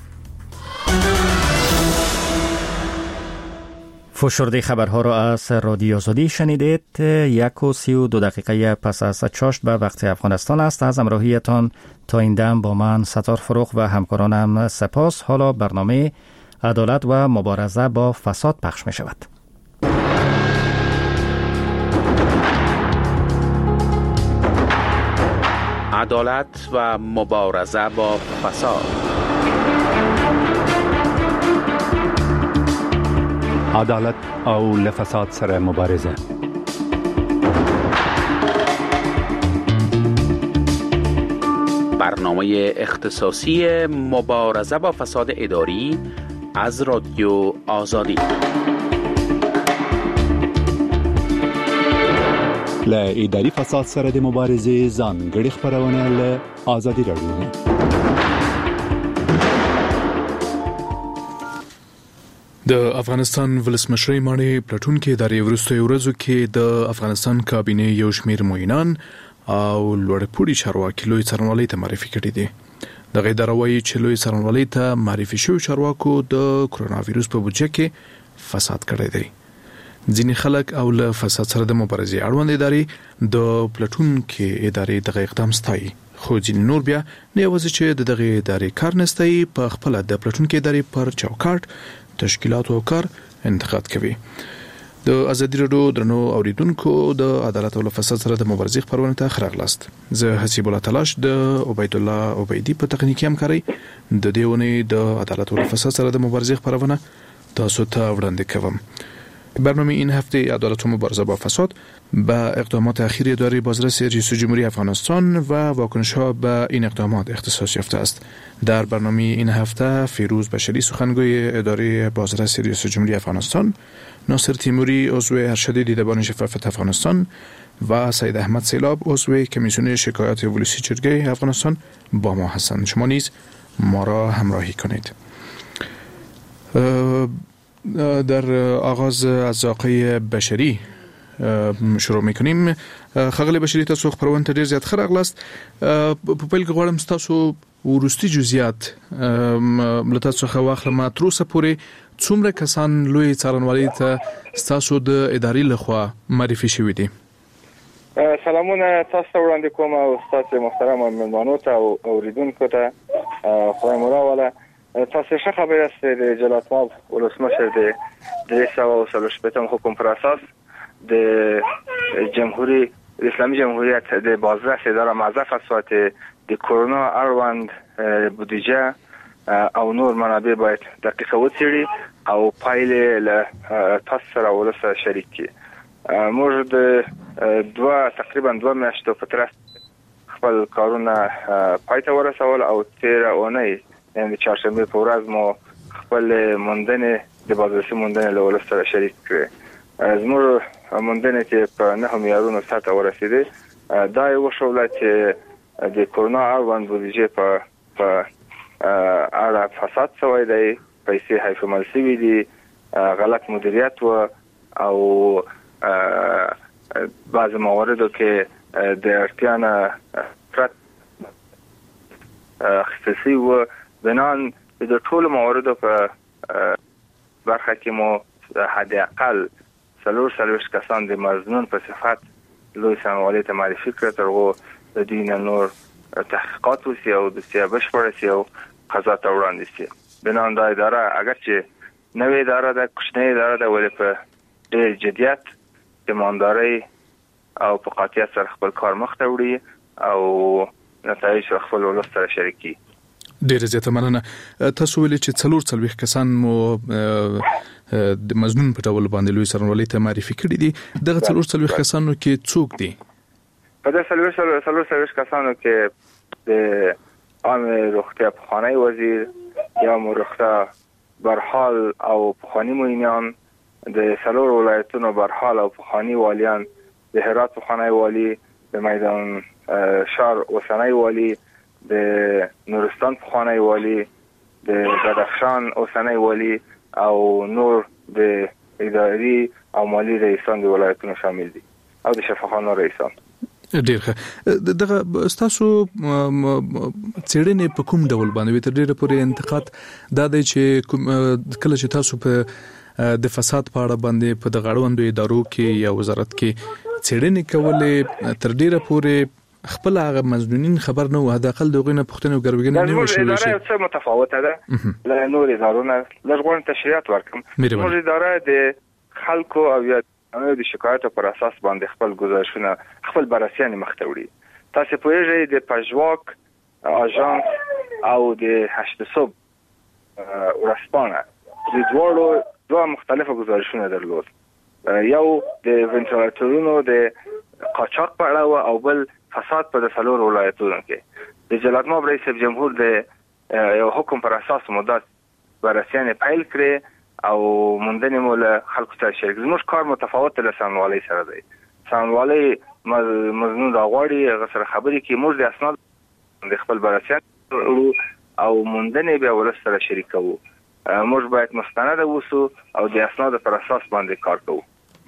فشرده خبرها را از رادیو آزادی شنیدید. یک و سی و دو دقیقه پس از چاشت به وقت افغانستان است. از همراهیتان تا این دم با من ستار فروغ و همکارانم سپاس. حالا برنامه عدالت و مبارزه با فساد پخش می شود. عدالت و مبارزه با فساد. عدالت او لفساد سره مبارزه. برنامه اختصاصی مبارزه با فساد اداری از رادیو آزادی. ل اداري فساد سره د مبارزې ځانګړي خبرونه ل آزادي رادیو. د افغانستان ولسمشر مانی پلاتون کې د ریورستو ورځو کې د افغانستان کابینه یو شمیر معینان او لوړپوړي چارواکي لوی څارنوالۍ ته معرفي کړي دي. د غیدروي چې لوی څارنوالۍ ته معرفي شوی چارواکو د کرونا وایروس په بودجه کې فساد کړی دی. ځینې خلک او له فساد سره د مبارزې اړوند ادارې د پلاتون کې ادارې دغه اقدام ستایي، خو ځینې نور بیا نه یوازې چې د دغه ادارې کار نه ستایي، په خپله د پلاتون کې ادارې پر چوکاټ تشکیلات او کار انتقاد کوي. د ازادي راډیو درنو اوریدونکو د عدالت او فساد سره د مبارزې خبرونه ته خراغلاست. زه حسیب الله تلاش د عبید الله عبیدی په تخنیکی همکاري د دیونه د عدالت او فساد سره د مبارزې خبرونه تاسو ته وړاندې کوم. برنامه این هفته عدالت و مبارزه با فساد به اقدامات اخیر اداره بازرس ریاست جمهوری افغانستان و واکنش ها به این اقدامات اختصاص یافته است. در برنامه این هفته فیروز بشری سخنگوی اداره بازرس ریاست جمهوری افغانستان، ناصر تیموری عضو ارشد دیدبان شفافیت افغانستان و سید احمد سیلاب عضو کمیسیون شکایات ولسی جرگه افغانستان با ما هستند. شما نیز ما را همراهی کنید. در آغاز از آقای بشری شروع میکنیم. خغل بشری تاسو خبرونه ته ډیر زیات خرغ لاست. په پیل کې غواړم تاسو ورستي جزئیات لته څخه واخلم. تر اوسه پورې څومره کسان لوی څارنوالۍ ته تاسو د ادارې لخوا معرفي شوي دي؟ سلامونه تاسو وړاندې کوم او تاسو محترم مېلمانو ته او اوریدونکو ته خدای مو راوله. تاسو ښه خبر است د جلات ماب ولسمشر د درې سوه څلور شپېتم حکم پر اساس د جمهوری اسلامی جمهوریت د بازرس اداره معذف فساد د کرونا اړوند بودیجه او نور منابع باید دقیقه وڅېړي او پایلې له تاسو سره ولسه شریک کړي. موږ د دوه تقریبا دوه میاشتو په ترڅ خپل کارونه پای ته ورسول او تیره اونۍ یعنې چهارشنبه په ورځ مو خپل موندنې د بازرسي موندنې له ولس سره شریک کړې. زموږ موندنې چې په نهه میلیارونو سطح ورسېدې دا یې وښوله چې د کرونا اړوند بودیجې په په اړه فساد شوی دی، پیسې حیفمل شوي دي، غلط مدیریت و او بعض مواردو کې د اړتیا نه پرت اخیستل شوي و. بنان د ټولو مواردو په برخه کې مو حداقل څلور څلوېښت کسان د مظنون په صفت لوی څارنوالۍ ته معرفي کړه، تر هغو د دوی نه نور تحقیقات وشي او دوسیه بشپړه شي او قضا ته وړاندې شي. بنان دا اداره اگر چې نوې اداره ده، کوچنۍ اداره ده، ولې په ډېر جدیت ایماندارۍ او په قاطعیت سره خپل کار مخ ته وړي او نتایج خپل ولس سره شریک کړي. ډیره زیاته مننه. تاسو ویلي چې څلور څلوېښت کسان مو د مظنون په ډول باندې لوی څارنوالۍ ته معرفي کړي دي. دغه څلور څلوېښت کسانو کې څوک دي؟ په دې څلور څلوېښت کسانو کې د عامه روغتیا پخوانی وزیر یا روغتیا برحال او پخوانی معینان، د څلور ولایتونو برحال او پخوانی والیان، د هرات پخوانی والی، د میدان شهر اوسنی والی، د نورستان پخوانی والی، د بدخشان اوسنی والی او نور د اداري او مالی رئیسان د ولایتونو شامل دي او د شفاخانو رئیسان. ډیر ښه. دغه ستاسو څېړنې په کوم ډول باندې تر ډیره پورې انتقاد دا دی چې کله چې تاسو په د فساد په اړه باندې په دغه اړوندو ادارو کې یا وزارت کې څېړنې کولې تر ډیره پورې خپل هغه مظنونین خبر نه و، حداقل دغه نه پښتنه او ګربګنه نه وشوي. دا اداره څه متفاوته ده له نور ادارونو. لږ تشریحات ورکم. موږ اداره د خلکو او یا د شکایتو پر اساس باندې خپل گزارشونه خپل بررسیان مخ ته وړي. تاسو پوهیږئ د پژواک اژانس او د هشت صبح ورسپانه د دوړو دوه مختلفه گزارشونه درلود. یو د وینټیلاتورونو د قاچاق په اړه او بل فساد په د څلور ولایتونو کې. د جلات ماب رئیس جمهور د یو حکم پر اساس مدت بررسیان پیل کړي او موندنې مو له خلکو سره شریک. زموږ کار متفاوت له څارنوالۍ سره دی. څارنوالۍ مظنون راغواړي، هغه سره خبرې کوي، موږ د اسناد د خپل بررسیان او موندنې بیا ولس سره شریکوو. موږ باید مستند اوسو او د اسناد پر اساس باندې کار کوو.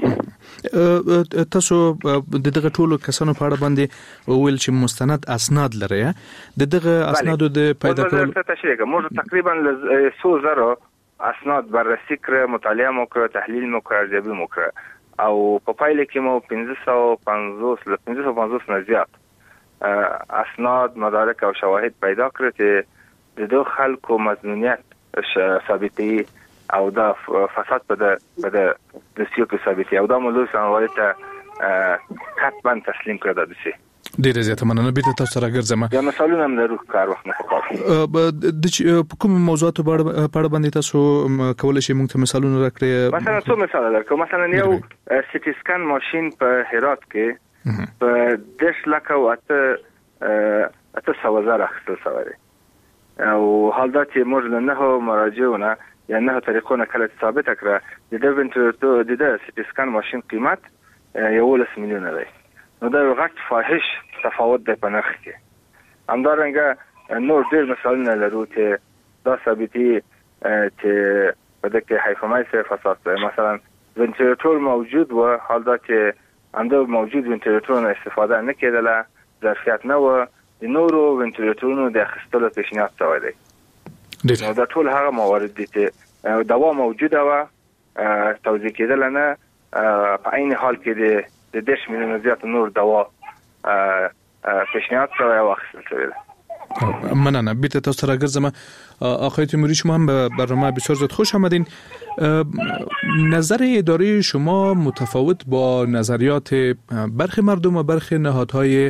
تاسو د دغه ټولو کسانو په اړه باندې ویل چې مستند اسناد لري. د دغه اسنادو د پیدا کولو تشریح کوم. موږ تقریبا څو زره اسناد بررسي کړ، مطالعه مو کړ، تحلیل مو کړ، ارزیابي مو کړ او په پایله کې مو پنځه سوه پنځوس له پنځه سوه پنځوس نه زیات اسناد، مدارک او شواهد پیدا کړ چې د دوه خلکو مظنونیت ثابتي او دا فساد په د په د دوسیو کې ثابتي او دا مولوی څارنوالۍ ته حتما تسلیم کړه. د دوسیه ډیر زیات مننه. بیت تاسو سره ګرځم. یا مثالونه هم لرو کار وخت نه پکار. د کوم موضوعات په اړه باندې تاسو کولای شئ موږ ته مثالونه راکړئ؟ مثلا څو مثال درکوم. مثلا یو سیټي سکان ماشين په هرات کې په دش لک او اته اته سوزار اخیستل شوی او حال دا چې موږ نه مراجعونه یا نه طریقونه کله ثابت کړه د د وینټریټور د سیټي سکان ماشين قیمت یولس میلیون دی. نو دا یو غټ فاحش تفاوت دی په نرخ کې. همدارنګه نور ډېر مثالونه لرو چې دا ثابتي چې په دغه هایفومایسر فساد مثلا وینټریټور موجود و، حال دا چې انده موجود وینټریټور استفاده نه کېدله، ظرفیت نه و، د نورو وینټریټورونو د اخیستلو پیشنهاد شوی دی. نو دا ټول هغه موارد دي چې دوا موجوده و، توزیع کېدله نه، په عین حال کې د د دش میلیون زیات نور دوا پیشنهاد شوی او اخیستل شوی دی. مننه. بیت تاسو سره ګرځم. آقای تیموری شما هم به برنامه بسیار زیاد خوش آمدین. نظر اداره شما متفاوت با نظریات برخی مردم و برخی نهادهای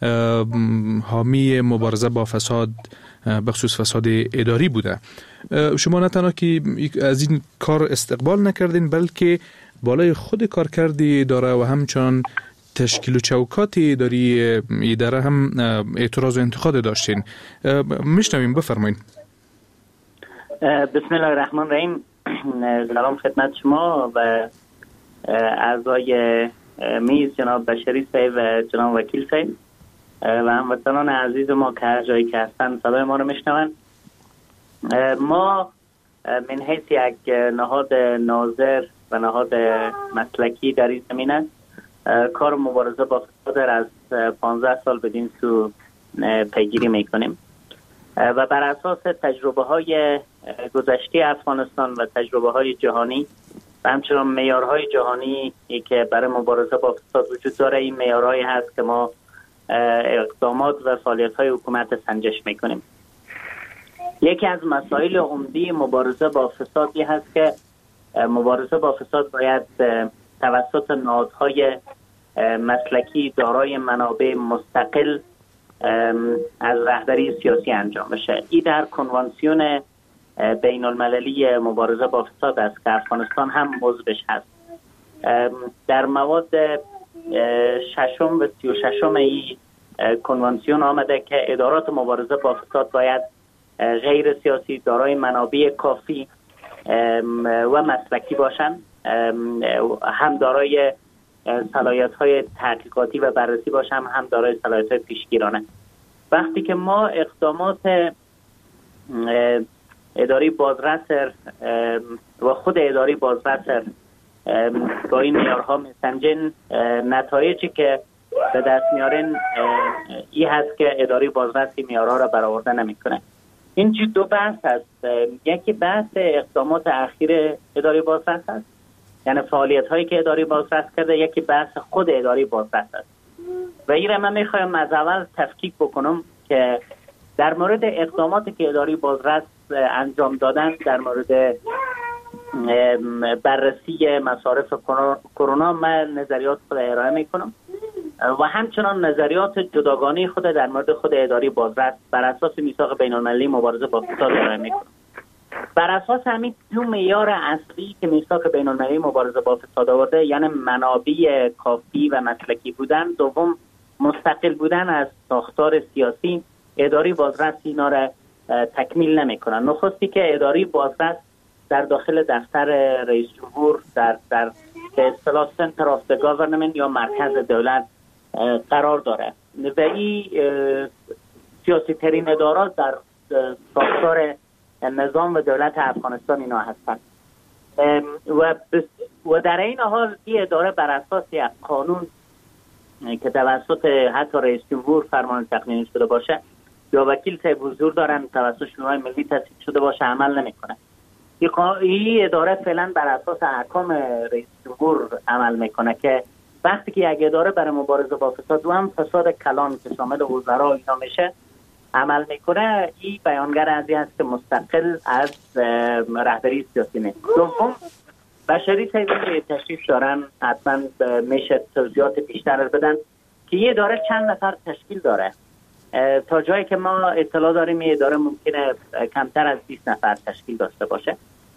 حامی مبارزه با فساد بخصوص فساد اداری بوده. شما نه تنها که از این کار استقبال نکردین بلکه بالای خود کارکردی اداره و همچنان تشکیل و چوکات اداری اداره هم اعتراض و انتقاد داشتین. میشنویم، بفرمایید. بسم الله الرحمن الرحیم. سلام خدمت شما و اعضای میز جناب بشری صاحب و جناب وکیل صاحب و هموطنان عزیز ما که هر جایی که هستن صدای ما رو میشنون. ما من حیث یک نهاد ناظر و نهاد مسلکی در این زمینه کار مبارزه با فساد از پانزده سال بدین سو پیگیری میکنیم و بر اساس تجربه های گذشته افغانستان و تجربه های جهانی و همچنان معیارهای جهانی که برای مبارزه با فساد وجود داره، این معیارهایی هست که ما اقدامات و فعالیت‌های حکومت سنجش میکنیم. یکی از مسائل عمده مبارزه با فساد این هست که مبارزه با فساد باید توسط نهادهای مسلکی دارای منابع مستقل از رهبری سیاسی انجام بشه. این در کنوانسیون بین المللی مبارزه با فساد است که افغانستان هم عضوش هست. در مواد ششم و سی و ششم این کنوانسیون آمده که ادارات مبارزه با فساد باید غیر سیاسی، دارای منابع کافی و مسلکی باشند، هم دارای صلاحیت‌های تحقیقاتی و بررسی باشند، هم دارای صلاحیت‌های پیشگیرانه. وقتی که ما اقدامات اداری بازرس و خود اداری بازرس با این معیارها میسنجن، نتایجی که به دست میارن این هست که اداری بازرس این معیارها را برآورده نمیکنه. این دو بحث هست. یکی بحث اقدامات اخیر اداری بازرس است، یعنی فعالیت هایی که اداری بازرس کرده. یکی بحث خود اداری بازرس است و این را من میخوایم از اول تفکیک بکنم که در مورد اقداماتی که اداری بازرس انجام دادن در مورد بررسی مصارف کرونا من نظریات خود ارائه میکنم و همچنان نظریات جداگانه خود در مورد خود اداری بازرس بر اساس میثاق بین المللی مبارزه با فساد ارائه میکنم. بر اساس همین دو معیار اصلی که میثاق بین المللی مبارزه با فساد آورده، یعنی منابع کافی و مسلکی بودن، دوم مستقل بودن از ساختار سیاسی، اداری بازرس اینا را تکمیل نمیکنن. نخستی که اداری بازرس در داخل دفتر رئیس جمهور در در به اصطلاح سنتر آف د گاورنمنت یا مرکز دولت قرار داره و این سیاسی ترین ادارات در ساختار نظام و دولت افغانستان اینا هستند و و در این حال این اداره بر اساس یک قانون که توسط حتی رئیس جمهور فرمان تقنینی شده باشه یا وکیل صاحب حضور دارن توسط شورای ملی تصویب شده باشه عمل نمیکنه. این اداره فعلا بر اساس احکام رئیس جمهور عمل میکنه که وقتی که یک اداره برای مبارزه با فساد و هم فساد کلان که شامل وزرا اینا میشه عمل میکنه، این بیانگر از این است که مستقل از رهبری سیاسی نیست. دوم بشری صاحبی تشریف دارن، حتما میشه توضیحات بیشتر بدن. که یه اداره چند نفر تشکیل داره. تا جایی که ما اطلاع داریم یه اداره ممکنه کمتر از بیست نفر تشکیل داشته باشه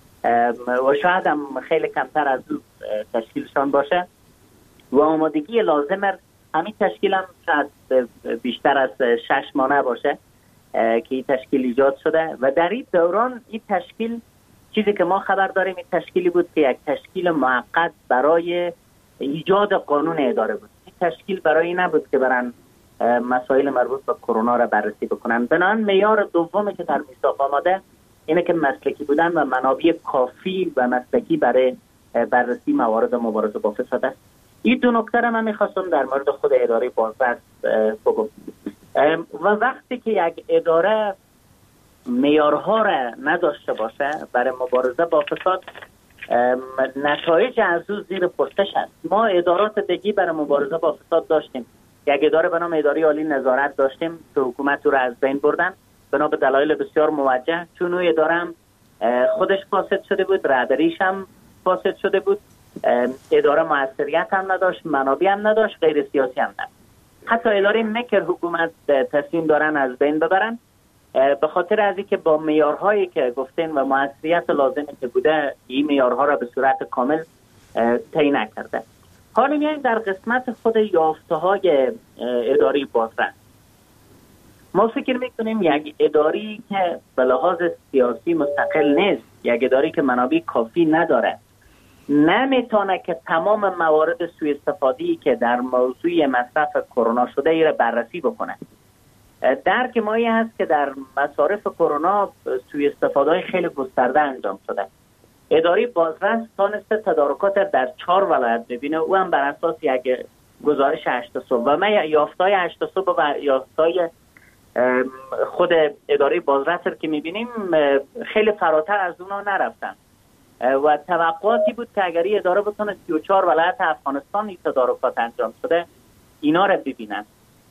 و شاید هم خیلی کمتر از اون تشکیلشان باشه و آمادگی لازم همین تشکیل هم شاید بیشتر از شش ماه نباشه که این تشکیل ایجاد شده و در این دوران این تشکیل چیزی که ما خبر داریم این تشکیلی بود که یک تشکیل موقت برای ایجاد قانون اداره بود. این تشکیل برای نبود که برن مسائل مربوط به کرونا را بررسی بکنن. بنابراین معیار دومی که در میثاق آماده اینه که مسلکی بودن و منابع کافی و مسلکی برای بررسی موارد مبارزه با فساد است. این دو نکته را من می‌خواستم در مورد خود اداره بازرس بگم. و وقتی که یک اداره معیارها را نداشته باشه برای مبارزه با فساد، نتایج از او زیر پرسش است. ما ادارات دیگه برای مبارزه با فساد داشتیم. یک اداره به نام اداره عالی نظارت داشتیم که حکومت رو از بین بردن بنا به دلایل بسیار موجه، چون اون اداره هم خودش فاسد شده بود، رهبریش هم فاسد شده بود، اداره موثریت هم نداشت، منابع هم نداشت، غیر سیاسی هم نداشت. حتی اداره مکر حکومت تصمیم دارن از بین ببرن به خاطر از اینکه با معیارهایی که گفتین و موثریت لازمی که بوده این معیارها را به صورت کامل طی نکرده. حالا میایم در قسمت خود یافته‌های اداره بازرس. ما فکر میکنیم یک اداری که به لحاظ سیاسی مستقل نیست، یک اداری که منابع کافی نداره، نمیتونه که تمام موارد سوء استفاده‌ای که در موضوع مصرف کرونا شده ای را بررسی بکنه. درک ما این هست که در مصارف کرونا سوء استفاده‌های خیلی گسترده انجام شده. اداره بازرس تانسته تدارکات در چهار ولایت ببینه، او هم بر اساس یک گزارش هشت صبح و ما یافته‌های هشت صبح و یافته‌های خود اداره بازرس که میبینیم خیلی فراتر از اونا نرفتن و توقعاتی بود که اگر اداره بتونه سی و چهار ولایت افغانستان این تدارکات انجام شده اینا رو ببینن.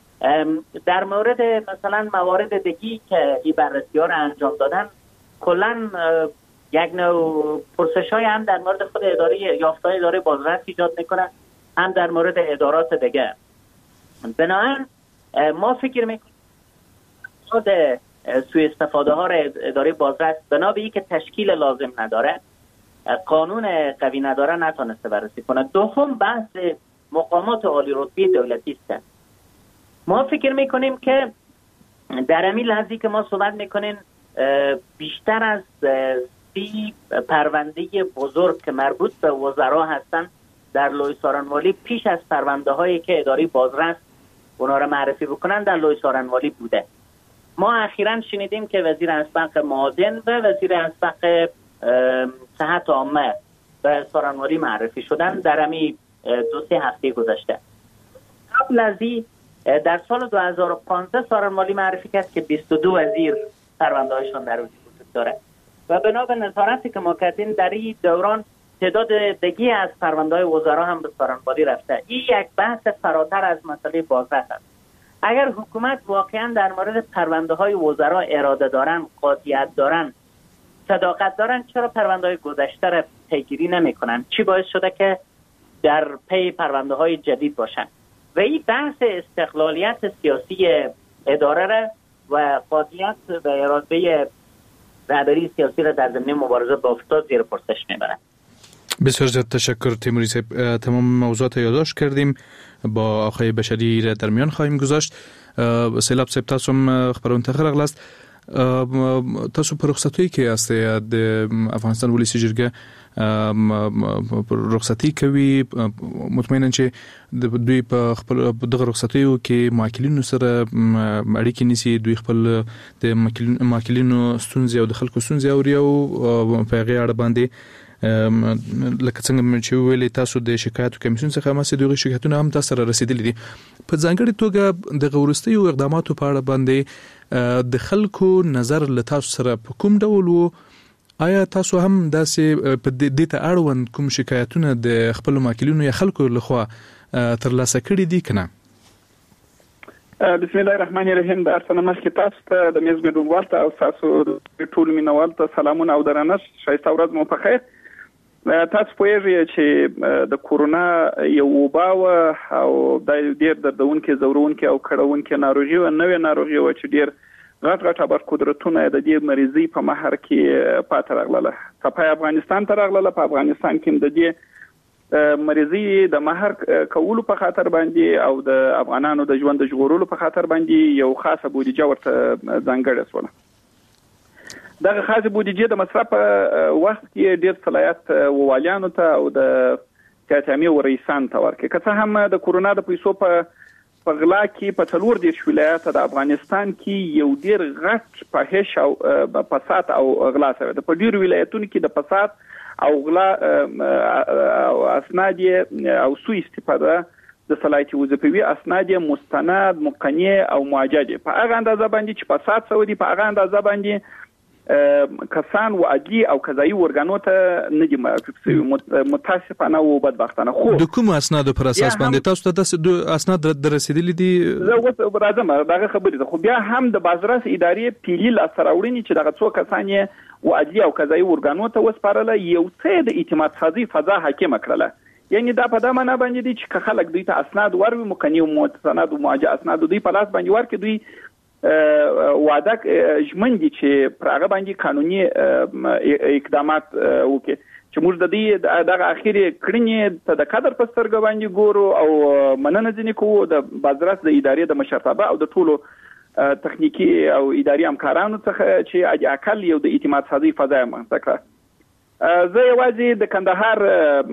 در مورد مثلا موارد دیگی که این بررسی‌ها رو انجام دادن، کلاً یک نوع پرسش‌های هم در مورد خود اداره یافته‌های اداره بازرس ایجاد میکنه، هم در مورد ادارات دیگه. بنابراین ما فکر میکنیم خود سوء استفاده ها را اداره بازرس بنا به اینکه تشکیل لازم نداره، قانون قوی نداره، نتونسته بررسی کنه. دوم بحث مقامات عالی رتبه دولتی است. ما فکر میکنیم که در همین لحظه که ما صحبت میکنیم بیشتر از سی پرونده بزرگ که مربوط به وزرا هستن در لوی سارنوالی پیش از پرونده هایی که اداره بازرس اونا را معرفی بکنن در لوی سارنوالی بوده. ما اخیراً شنیدیم که وزیر اسبق معادن و وزیر اسبق صحت عامه به سارنوالی معرفی شدن در همین دو سه هفته گذشته. قبل از این در سال دو هزار و پانزده سارنوالی معرفی کرد که بیست و دو وزیر پرونده هایشان در وجود داره و بنا به نظارتی که ما کردیم در این دوران تعداد دیگه از پرونده های وزرا هم به سارنوالی رفته. این یک بحث فراتر از مسئله بازرس است. اگر حکومت واقعا در مورد پرونده های وزرا اراده دارن، قاطعیت دارن، صداقت دارن، چرا پرونده های گذشته را پیگیری نمی کنن؟ چی باعث شده که در پی پرونده های جدید باشن؟ و این بحث استقلالیت سیاسی اداره را و قاطعیت و اراده رهبری سیاسی را در زمینه مبارزه با فساد زیر پرسش میبرن. بسیار زیاد تشکر تیموری صاحب. تمام موضوعات یادداشت کردیم، با آقای بشری را در میان خواهیم گذاشت. سیلاب صاحب تاسو هم خبرون تخیر اغلاست. تاسو پر رخصتوی که است د افغانستان ولسی جرګه رخصتي کوي، مطمئنا چې دوی په خپل دغه رخصتیو کې ماکلینو سره اړیکې نیسي، دوی خپل د ماکلینو ستونزې او د خلکو ستونزې اوري او په هغه اړه باندې لکه څنګه چې ویلي تاسو د شکایتو کمیسیون څخه ماسه دغه شکایتونه هم تاسو سره رسیدلې دي. په ځانګړي توګه د غورستیو اقداماتو په اړه باندې د خلکو نظر له تاسو سره په کوم ډول وو؟ آیا تاسو هم داسې په دې ته اړوند کوم شکایتونه د خپل ماکلینو یا خلکو لخوا ترلاسه کړي دي کنه؟ بسم الله الرحمن الرحیم. د ارسنه مخکې تاسو ته د میز ګډونوال ته او تاسو ټول مینوال ته سلامونه او درنښت. ښایسته ورځ مو په خیر. تاسو پوهیږئ چې د کورونا یو وبا او د ډېر دردونکو زورونکو او کړهونکو ناروغي او نوې ناروغي و چې ډېر غټ غټ ابر قدرتونه د دې مریضي په مهر کې پاتې راغله. په افغانستان ته راغله. په افغانستان کې د دې مریضي د مهر کولو په خاطر باندې او د افغانانو د ژوند د ژغورلو په خاطر باندې یو خاصه بودیجه ورته ځانګړې شوه. دغه خاصه بودیجه د مصرف وخت کې ډېر صلاحیت والیانو ته او د سیاستي ورئیسان ته ورکړي. که څه هم د کورونا د پیسو په په غلا کې په څلور دېرش ولایته د افغانستان کې یو ډېر غټ فاحش او فساد او غلا شوی ده. په ډېرو ولایتونو کې د فساد او غلا او اسناد او سوء استفاده د صلاحیتي وظیفوي اسناد مستند مقنع او معجد په هغه اندازه باندې چې فساد شوی دی، په هغه اندازه باندې کسان و عدلی او قضایي ورګانو ته نه دي معرفي شوي، متاسفانه او بدبختانه. خو د کوم اسنادو پر اساس باندې تاسو ته د اسناد در رسیدلي دي؟ زه اوس راځم دغه خبرې ده. خو بیا هم د بازرس ادارې پیلي لاسته راوړنې چې دغه څو کسان یې و عدلی او قضایي ورګانو ته وسپارله یو څه د اعتماد سازي فضا حاکمه کړله. یعنی دا په دا معنا باندې دي چې خلک دوی ته اسناد وروي، مقنع او مستند او معجد اسناد دوی په لاس باندې ورکړي، دوی وعده ژمن دي چې پر هغه باندې قانوني اقدامات وکړي چې موږ د دې دغه اخیری کړنې ته د قدر په سترګه باندې ګورو او مننه ځنې کوو د بازرس د ادارې د مشرتابه او د ټولو تخنیکی او اداري همکارانو څخه چې اجي اقل یو د اعتماد سازي فضا منځته کړه. زه یوازې د کندهار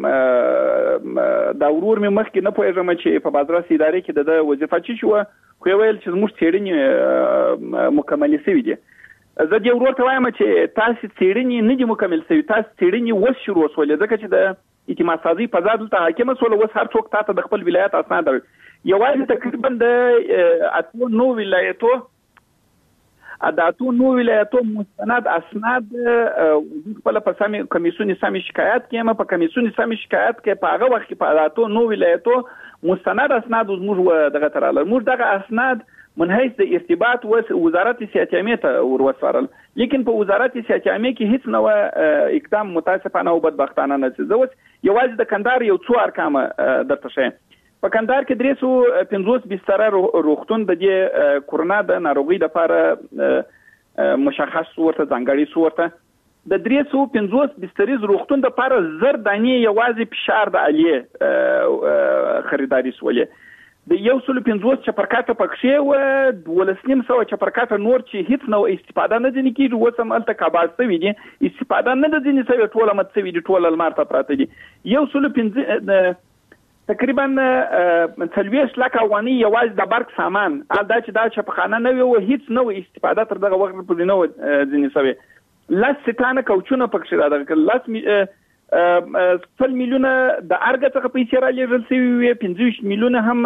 د ورور مې مخکې نه پوهېږم چې په بازرس ادارې کې د وظیفه چی شو، خو ویل چې زموږ څېړنې مکملې شوي دي. زه دې ورور ته وایم چې تاسو څېړنې نه دي مکمل شوي، تاسو څېړنې اوس شروع شولې ځکه چې د اعتماد سازي فضا دلته حاکمه شوله. اوس هر څوک تاسو د خپل ولایت اسناد لري. یوازې تقریبا د اتو نو ولایتو د اتو نو ولایتو مستند اسناد خپل په سمې کمیسیون سمې شکایت کېما په کمیسیون سمې شکایت کې په هغه وخت کې په اتو نو ولایتو مستند اسناد زموږ دغه تراله موږ دغه اسناد من حیث د ارتباط وزارت سیاحت عامه ته ورسپارل، لیکن په وزارت سیاحت عامه کې هیڅ نو اقدام متاسفانه او بدبختانه نه څه. اوس یوازې د کندهار یو څو ارقام درته ښیم. په کندهار کې درې سوه پنځوس بستره روغتون د دې کورونا د ناروغۍ لپاره مشخص ورته ځانګړي صورت د درې سوه پنځوس بستریز روغتون د لپاره زر دانې یوازې فشار د عالیه خریداري سولې. د یو سل پنځوس چپرکاته پکښې و دولس نیم سوه چپرکاته نور چې هیڅ نو استفاده نه ځنې کېږي. اوس هم هلته کاباز شوي دي، استفاده نه ده ځنې شوې، ټوله مت شوي دي، ټوله لمر ته پراته دي. یو سل پنځه تقریبا څلوېښت لکه افغانۍ یوازې د برق سامان دا چې دا چپخانه نه وي او هیڅ نه وي استفاده تر دغه وخت پورې نه وه ځنې شوې. لس سټانه کوچونه پکښې را دغه لس سل میلیونه د ارګ څخه پیسې را لېږل شوي وې، پنځه ویشت میلیونه هم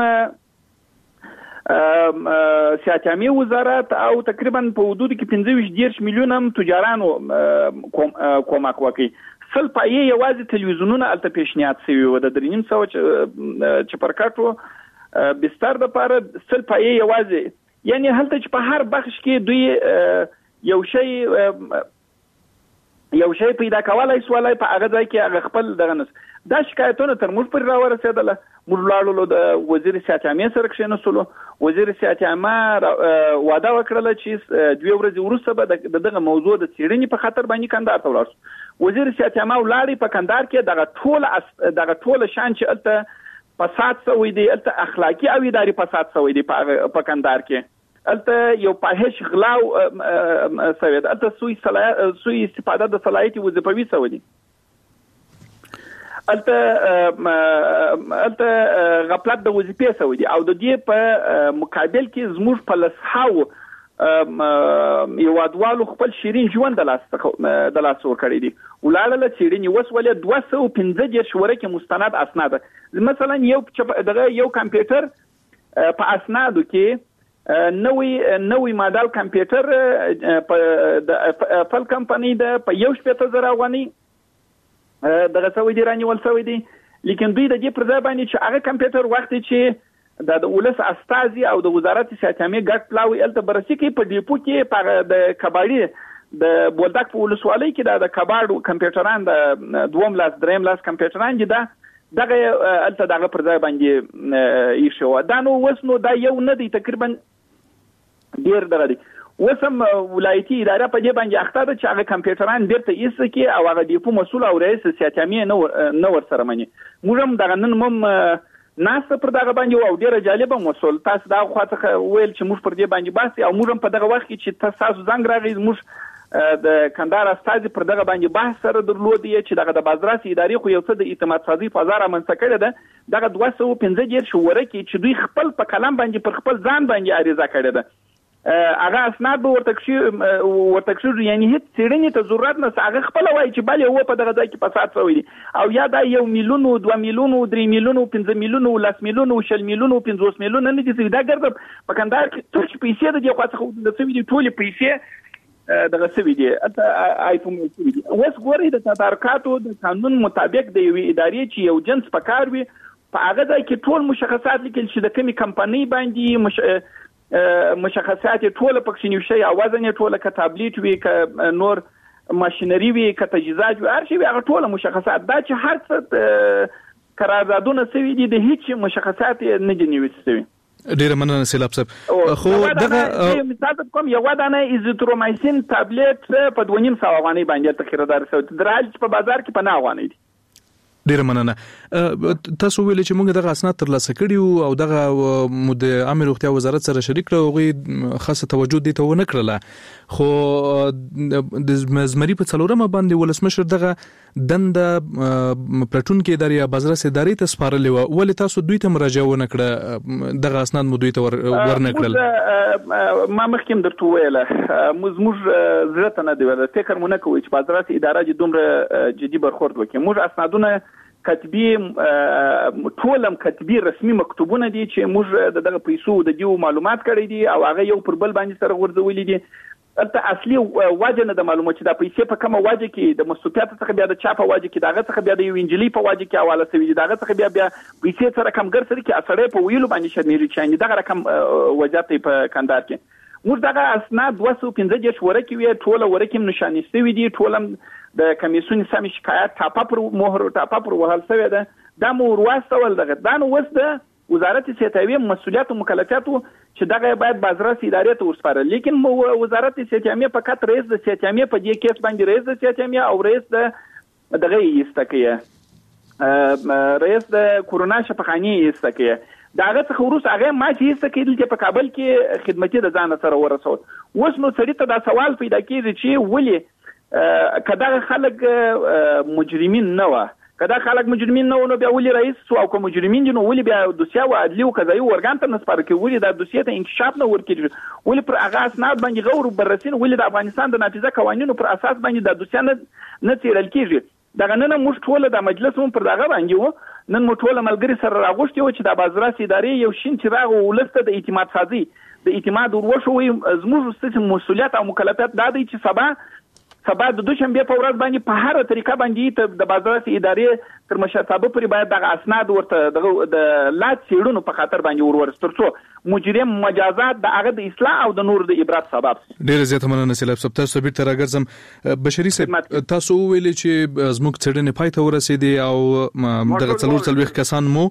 سیاحت عامه وزارت او تقریبا په حدود کې پنځه ویشت دېرش میلیونه هم تجارانو کومک وکړي. سل پایې یوازې تلویزیونونه هلته پیشنهاد شوي وو د درې نیم سوه چپرکټو بستر دپاره سل پایې یوازې، یعنې هلته چې په هر بخش کې دوی یو شی یو شی پیدا کولای سوالای په هغه ځای کې هغه خپل دغه نس. دا شکایتونه تر موږ پورې راورسېدله. موږ لاړو د وزیر سیاحت عامه سره کښېنستلو. وزیر سیاحت عامه وعده وکړله چې دوې ورځې وروسته به د دغه موضوع د څېړنې په خاطر باندې کندهار ته ولاړ شو. وزیر سیاحت عامه ولاړې په کندهار کې دغه ټوله دغه ټوله شان چې هلته فساد شوی دی، هلته اخلاقي او اداري فساد شوی دی په کندهار کې، هلته یو فاحش غلا شوی دی، هلته سوء استفاده د صلاحیتي وظیفوي شوی دی، هلته هلته غفلت د وظیفې شوی دی. او د دې په مقابل کې زموږ په لسهاو هیوادوالو خپل شیرین ژوند د لاس د لاس ورکړی دي. ولاړله څېړنې وسولې دوه سوه پنځه دېرش ورکې مستند اسناد. مثلا یو دغه یو کمپیوټر په اسنادو کې نوې نوې ماډل کمپیوټر په فل کمپنی د په یو شپېته زره افغانۍ دغه شوی دی، رانیول شوی دی. لیکن دوی د دې پر ځای باندې چې هغه کمپیوټر وخت چې د ولس استازي او د وزارت سیاحت عامه ګډ پلاوي الته برسي کې په ډیپو کې په د کباړي د بولدک په ولسوالۍ کې د کباړ کمپیوټران د دوم لاس دریم لاس کمپیوټران دي دا دغه الته دغه پر ځای باندې یې شو دا نو وس نو دا یو نه دی تقریبا ډیر دغه دی وسم ولایتي اداره په دې باندې اخته ده چې هغه کمپیوټران بیرته ایسته کې او هغه دیپو مسول او رئیس سیاتامي نه نه ور سره مني موږ هم دغه نن مم ناس پر دغه باندې او ډیره جالبه مسول تاسو دا خواته ویل چې موږ پر دې باندې باسي او موږ هم په دغه وخت کې چې تاسو زنګ راغی موږ د کندهار استاد پر دغه باندې بحث سره درلود چې دغه د بازرسي ادارې خو یو څه د اعتماد سازي فضا رامنځته کړې ده دغه دوه سوه پنځه دېرش شوره کې چې دوی خپل په قلم باندې پر خپل ځان باندې عریضه کړې ده هغه اسناد به ورته کشي ورته کشي یعنی هیڅ څېړنې ته ضرورت نشته هغه خپل وایي چې بل یو په دغه ځای کې فساد شوی دی او یا دا یو میلیون او دوه میلیون او درې میلیون او پنځه میلیون او لس میلیون او شل میلیون او پنځوس میلیون نه دي دا ګرځي په کندهار کې ټول پیسې د دې خواڅه د سوي دي ټول پیسې دغه سوي دي آیفون سوي دي اوس ګورئ د تدارکاتو د قانون مطابق د یوې ادارې چې یو جنس پکار وي په هغه ځای کې ټول مشخصات لیکل چې د کومې کمپنۍ باندې مش مشخصات ټول پکښې نیو شي اوازن ټول ک تابلیټ وي ک نور ماشينري وي ک تجهیزات وي هر شي هغه ټول مشخصات دا چې هر څه قراردادونه سوي دي د هیڅ مشخصات نه دي نیول شوي ډیره مننه سیلاب صاحب خو دغه مثال کوم یو ودانه ایزوترومایسین ټابلیټ په دوه نیم سوه افغانۍ باندې تخیردار شوی درال په بازار کې په نه افغانۍ دي ډیره مننه تاسو ویل چې موږ دغه اسناد ترلاسه کړي او دغه مد عامه روغتیا وزارت سره شریک کړو او خاصه توجه دي ته ونه کړله خو د مزمري په څلورمه باندې ولسمشر دغه دند پلاتون کې ادارې بازرس ادارې ته سپارلې و ولې تاسو دوی ته مراجعه ونه کړه دغه اسناد مو دوی ته ورنه کړل ما مخکې درته ویله موږ زړه ته نه دی ویل فکر مونږ نه کوي چې بازرس اداره دومره جدي برخورد وکړي موږ اسنادونه کتبي ټولم کتبي رسمي مکتوبونه دي چې موږ دغه پیسو د دیو معلومات کړی دي او هغه یو پر بل باندې سره ورزولې دي البته اصلي واجه نه د معلومات چې د پیسې په کومه واجه کې د مسولیت څخه بیا د چاپه واجه کې دغه څخه بیا د یو انجلي په واجه کې حواله شوی دي دغه څخه بیا بیا پیسې سره کم ګر سره کې اثرې په ویلو باندې شرمېږي چې دغه رقم وجات په کندهار کې موږ دغه اسناد دوه سوه پنځه دېرش وره کې وي ټوله وره کې نشانې شوي دي ټولم د کمیسیون سم شکایت ټاپه پر مهر ټاپه پر وهل شوی ده دا مو ورواستول دغه دا نو وس د وزارت سیاتاوی مسؤلیت او مکلفیاتو چې دغه باید بازرس ادارې ته ورسپارل لیکن وزارت سیاتاوی په کټ رئیس د سیاتاوی په دې کیس باندې رئیس د سیاتاوی او رئیس د دغه یستکیه رئیس د کورونا شفاخاني یستکیه داغه څخه وروسته هغه ما چې یستکیه چې په کابل کې خدمتي د ځان سره ورسول اوس نو سړی ته دا سوال پیدا کیږي چې ولې کدا خلک مجرمین نه و کدا خلک مجرمین نه ونه بیا ولې رئیس سو او کوم مجرمین نو ولې بیا دوسیه او عدلی او قضایي ورغان ته نسپار کې ولې د دوسیه ته انکشاف نه ورکړي ولې پر هغه اسناد باندې غور بررسین ولې د افغانستان د نافذه قوانینو پر اساس باندې د دوسیه نه نه تیرل کیږي دغه نن موږ ټول د مجلس هم پر دغه باندې وو نن موږ ټول ملګری سره راغوښتي و چې د بازرس ادارې یو شین چراغ ولسته د اعتماد سازي د اعتماد ورشوي زموږ ستاسو مسؤلیت او مکلفیت دا دی چې سبا سبا د دوشنبه په ورځ باندې په هر طریقه باندې د بازرس ادارې تر مشرتابه پورې باید دغه اسناد ورته د لات سیړونو په خاطر باندې ورورستر څو مجرم مجازات د هغه د اصلاح او د نور د عبرت سبب ډیر زیات مننه سیلاب صاحب تاسو بیرته راګرځم بشري صاحب تاسو ویلي چې زموږ څېړنې پای ته ورسېدې او دغه څلور څلوېښت کسان مو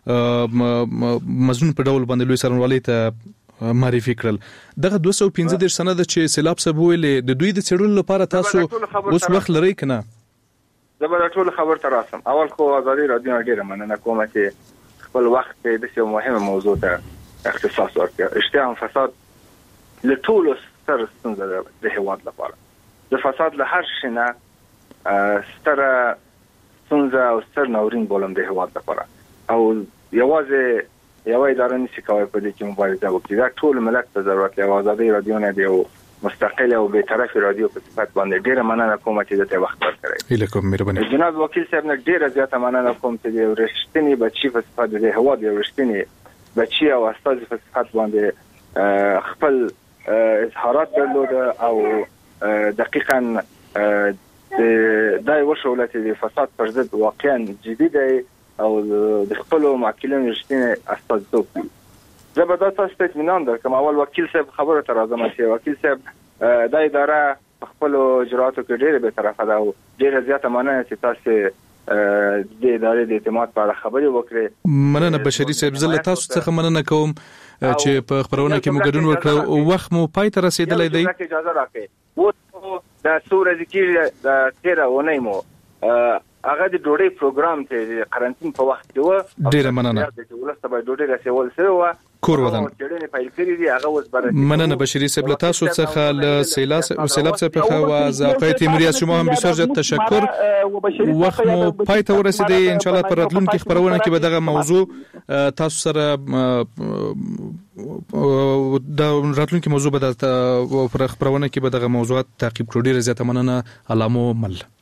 مزنون په ډول باندې لوی څارنوالۍ ته معرفي کړل دغه دوه سوه پنځه دېرش سنده چې سیلاب صاحب ویلې د دوی د څېړلو لپاره تاسو اوس وخت لرئ که نه زه به دا ټول خبر ته راسم اول خو ازادي راډیو نه ډېره مننه کومه چې خپل وخت کې داسې یو مهمه موضوع ته اختصاص ورکړ رښتیا هم فساد له ټولو ستر ستونزه ده د هېواد لپاره د فساد له هر شي نه ستره ستونزه او ستر ناورین بولم د هېواد لپاره او یوازې یو اداره نشي کوي په دې کې مبارزه وکړي دا ټول ملت ته ضرورت لري ازادي راډیو نه دی او مستقله او به طرف رادیو په صفت باندې ډیره مننه کوم چې د وخت ورکړی هیله کوم مهرباني جناب وکیل صاحب نه ډیره زیاته مننه کوم چې د رښتینی بچی په صفت د هوا د رښتینی بچی او استاد په صفت باندې خپل اظهارات درلود او دقیقاً د دای وشولت د فساد پر ضد واقعا جدي دی او د خپل معقولین رښتینی استازیتوب کوي زه به دا تاسو ته اطمینان درکړم اول وکیل صاحب خبره ته راځم چې وکیل صاحب دا اداره په خپل اجراتو کې ډېر به طرفه ده او ډېر زیاته مننه چې تاسو د ادارې د اعتماد په اړه خبرې وکړې. مننه بشري صاحب، زه له تاسو څخه مننه کوم چې په خبرونه کې مو ګډون وکړ او وخت مو پای ته رسیدلی دی. اجازه راکړئ، و د څو ورځې کې د تیره اونۍ مو هغه د ډوډۍ پروګرام ته قرنټین په وخت کې و. ډیره مننه. چې ولسته به ډوډۍ رسول سره و کور ودان چېرې پیل کړی دی هغه اوس برابر. مننه بشری صاحب، له تاسو څخه له سیلاب سیلاب څخه و از آقای تیموری از شما هم بسیار زیاد تشکر. وخت مو پای ته ورسیدی، ان شاء الله پر راتلونکي خبرونه کې به دغه موضوع تاسو سره د راتلونکي موضوع به د خبرونه کې به دغه موضوعات تعقیب کړو. ډیره زیاته مننه. علامو مل.